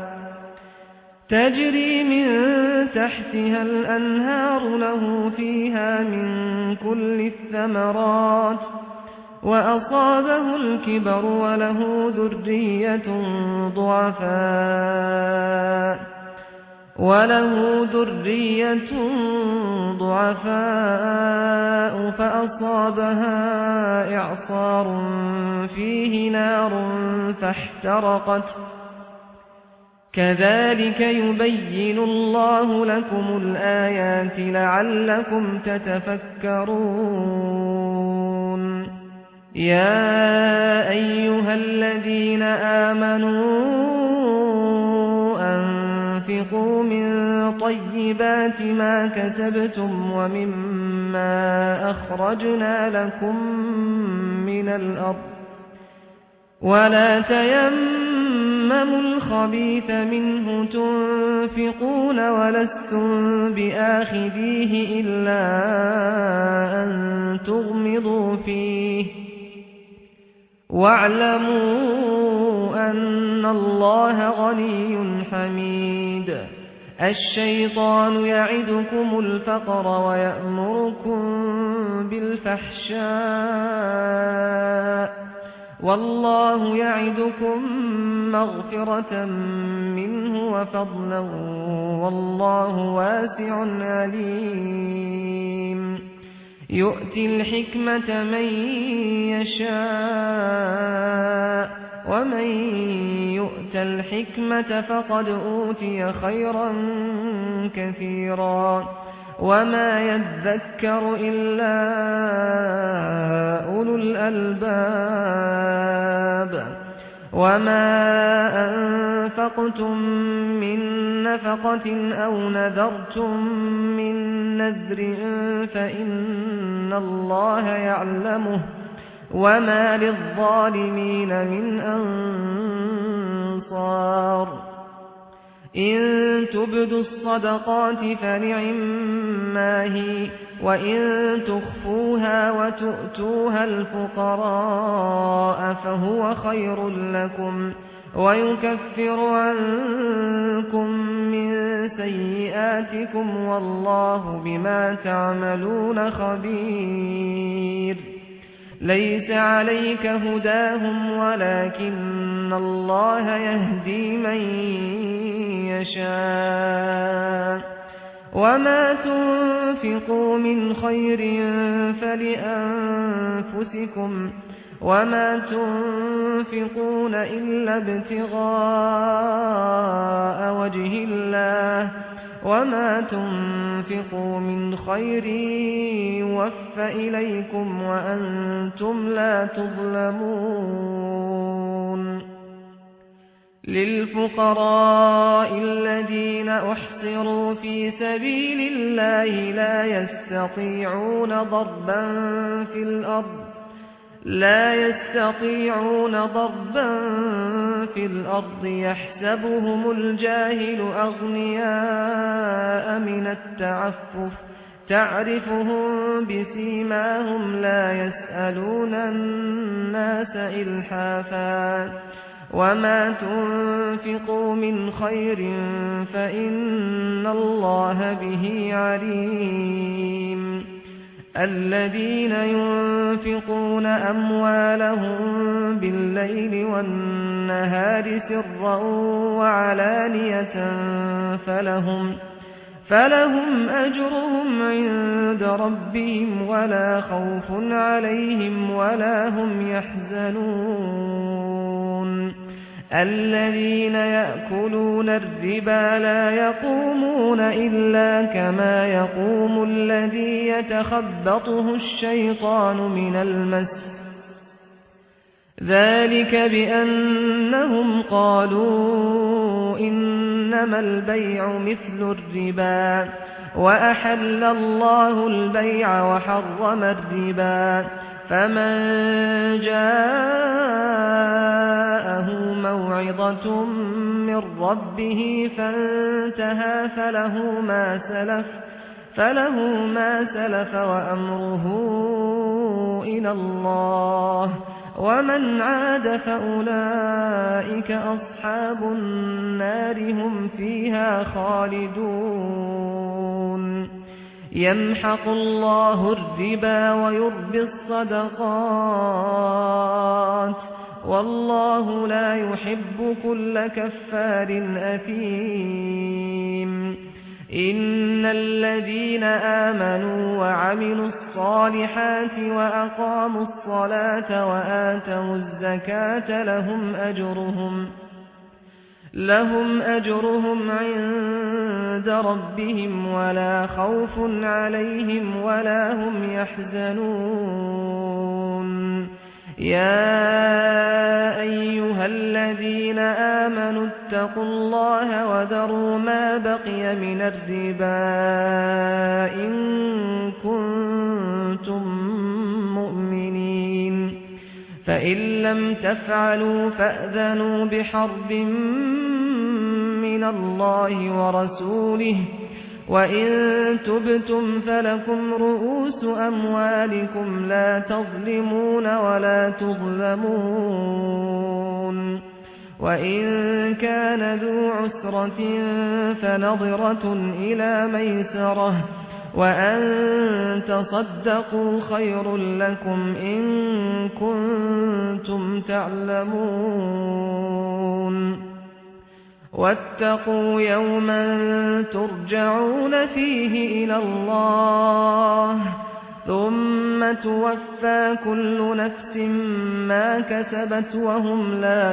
تجري من تحتها الأنهار له فيها من كل الثمرات وأصابه الكبر وله ذرية ضعفاء وله ذرية ضعفاء فأصابها إعصار فيه نار فاحترقت كذلك يبين الله لكم الآيات لعلكم تتفكرون يا أيها الذين آمنوا أنفقوا من طيبات ما كسبتم ومما أخرجنا لكم من الأرض ولا تيمموا الخبيث منه تنفقون ولستم بآخذيه إلا أن تغمضوا فيه واعلموا أن الله غني حميد الشيطان يعدكم الفقر ويأمركم بالفحشاء والله يعدكم مغفرة منه وفضلا والله واسع عليم يؤتي الحكمة من يشاء ومن يؤت الحكمة فقد أوتي خيرا كثيرا وما يذكر إلا أولو الألباب وما أنفقتم من نفقة أو نذرتم من نذر فإن الله يعلمه وما للظالمين من أنصار إن تبدوا الصدقات فنعما هي وإن تخفوها وتؤتوها الفقراء فهو خير لكم ويكفر عنكم من سيئاتكم والله بما تعملون خبير ليس عليك هداهم ولكن الله يهدي من يشاء وما تنفقوا من خير فلأنفسكم وما تنفقون إلا ابتغاء وجه الله وما تنفقوا من خير يوفى إليكم وأنتم لا تظلمون للفقراء الذين أحصروا في سبيل الله لا يستطيعون ضربا في الأرض لا يستطيعون ضربا في الأرض يحسبهم الجاهل أغنياء من التعفف تعرفهم بسيماهم لا يسألون الناس إلحافا وما تنفقوا من خير فإن الله به عليم الذين ينفقون أموالهم بالليل والنهار سرا وعلانية فلهم فلهم أجرهم عند ربهم ولا خوف عليهم ولا هم يحزنون الذين يأكلون الربا لا يقومون إلا كما يقوم الذي يتخبطه الشيطان من المس ذلك بأنهم قالوا إنما البيع مثل الربا وأحل الله البيع وحرم الربا فمن جاءه موعظة من ربه فانتهى فله ما سلف فله ما سلف وأمره إلى الله ومن عاد فأولئك أصحاب النار هم فيها خالدون يمحق الله الربا ويربي الصدقات والله لا يحب كل كفار أثيم إن الذين آمنوا وعملوا الصالحات وأقاموا الصلاة وآتوا الزكاة لهم أجرهم لهم أجرهم عند ربهم ولا خوف عليهم ولا هم يحزنون يا أيها الذين آمنوا اتقوا الله وذروا ما بقي من الربا إن كنتم مؤمنين فإن لم تفعلوا فأذنوا بحرب من الله ورسوله وإن تبتم فلكم رؤوس أموالكم لا تظلمون ولا تظلمون وإن كان ذو عسرة فنظرة إلى ميسرة وأن تصدقوا خير لكم إن كنتم تعلمون واتقوا يوما ترجعون فيه إلى الله ثم توفى كل نفس ما كسبت وهم لا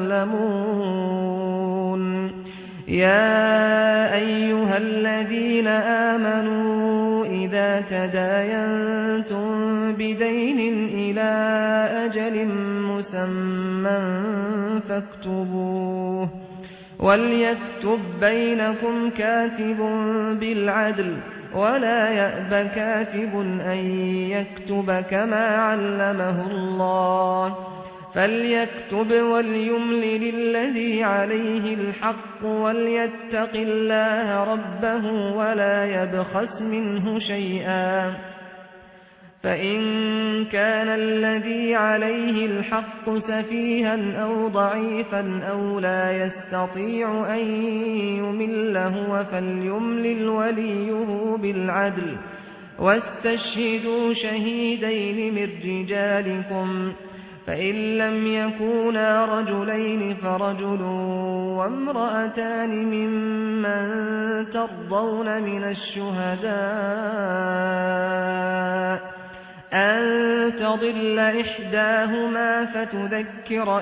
يظلمون يا أيها الذين آمنوا إذا تداينتم بدين إلى أجل مسمى فاكتبوه وليكتب بينكم كاتب بالعدل ولا يأب كاتب أن يكتب كما علمه الله فليكتب وليملل الذي عليه الحق وليتق الله ربه ولا يبخس منه شيئا فإن كان الذي عليه الحق سفيها أو ضعيفا أو لا يستطيع أن يمل هو فليملل وليه بالعدل واستشهدوا شهيدين من رجالكم فإن لم يكونا رجلين فرجل وامرأتان ممن ترضون من الشهداء أن تضل إحداهما فتذكر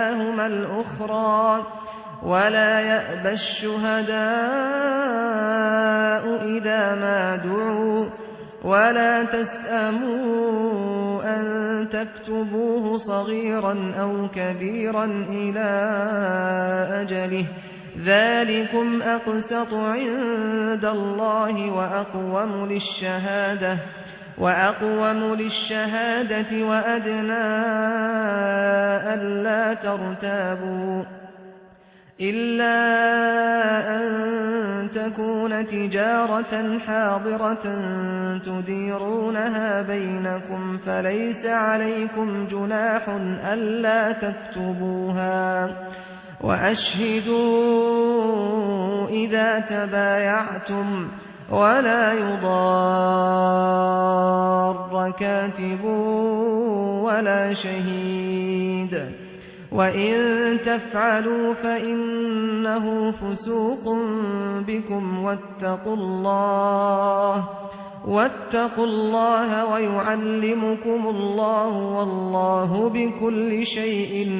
إحداهما الأخرى ولا يأبى الشهداء إذا ما دعوا ولا تسأموا أن تكتبوه صغيرا أو كبيرا إلى أجله ذلكم أقسط عند الله وأقوم للشهادة وأقوم للشهادة وأدنى ألا ترتابوا إلا أن تكون تجارة حاضرة تديرونها بينكم فليس عليكم جناح ألا تكتبوها وأشهدوا إذا تبايعتم ولا يضار كاتب ولا شهيد وإن تفعلوا فإنه فسوق بكم واتقوا الله واتقوا الله ويعلمكم الله والله بكل شيء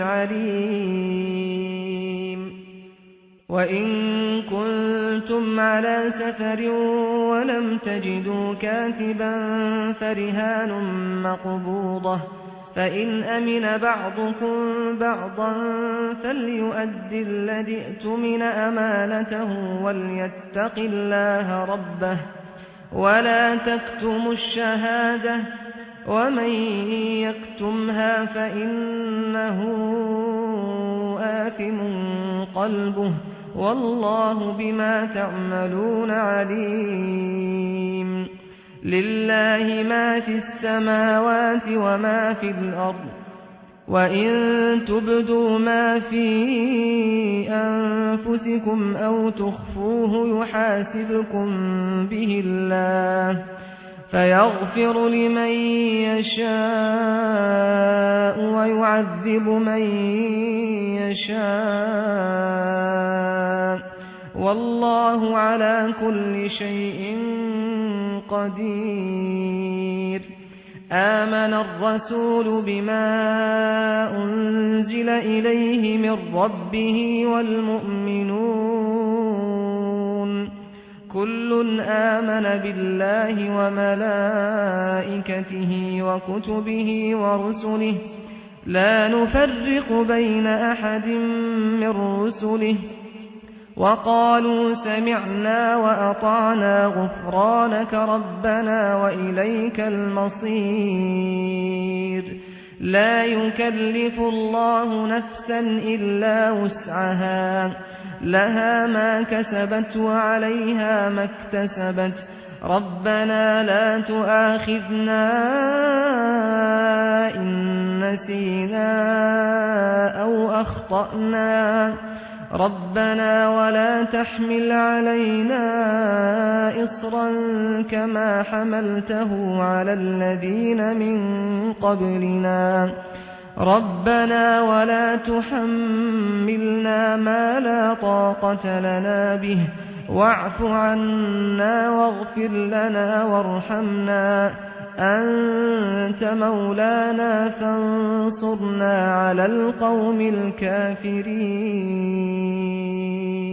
عليم وإن كنتم على سفر ولم تجدوا كاتبا فرهان مقبوضة فإن أمن بعضكم بعضا فليؤدي الذي ائتمن أمانته وليتق الله ربه ولا تكتموا الشهادة ومن يكتمها فإنه آثم قلبه والله بما تعملون عليم لله ما في السماوات وما في الأرض وإن تبدوا ما في أنفسكم أو تخفوه يحاسبكم به الله فيغفر لمن يشاء ويعذب من يشاء والله على كل شيء قدير آمن الرسول بما أنزل إليه من ربه والمؤمنون كل آمن بالله وملائكته وكتبه ورسله لا نفرق بين أحد من رسله وقالوا سمعنا وأطعنا غفرانك ربنا وإليك المصير لا يكلف الله نفسا إلا وسعها لها ما كسبت وعليها ما اكتسبت ربنا لا تؤاخذنا إن نسينا أو أخطأنا ربنا ولا تحمل علينا إصرا كما حملته على الذين من قبلنا ربنا ولا تحملنا ما لا طاقة لنا به واعف عنا واغفر لنا وارحمنا أنت مولانا فانصرنا على القوم الكافرين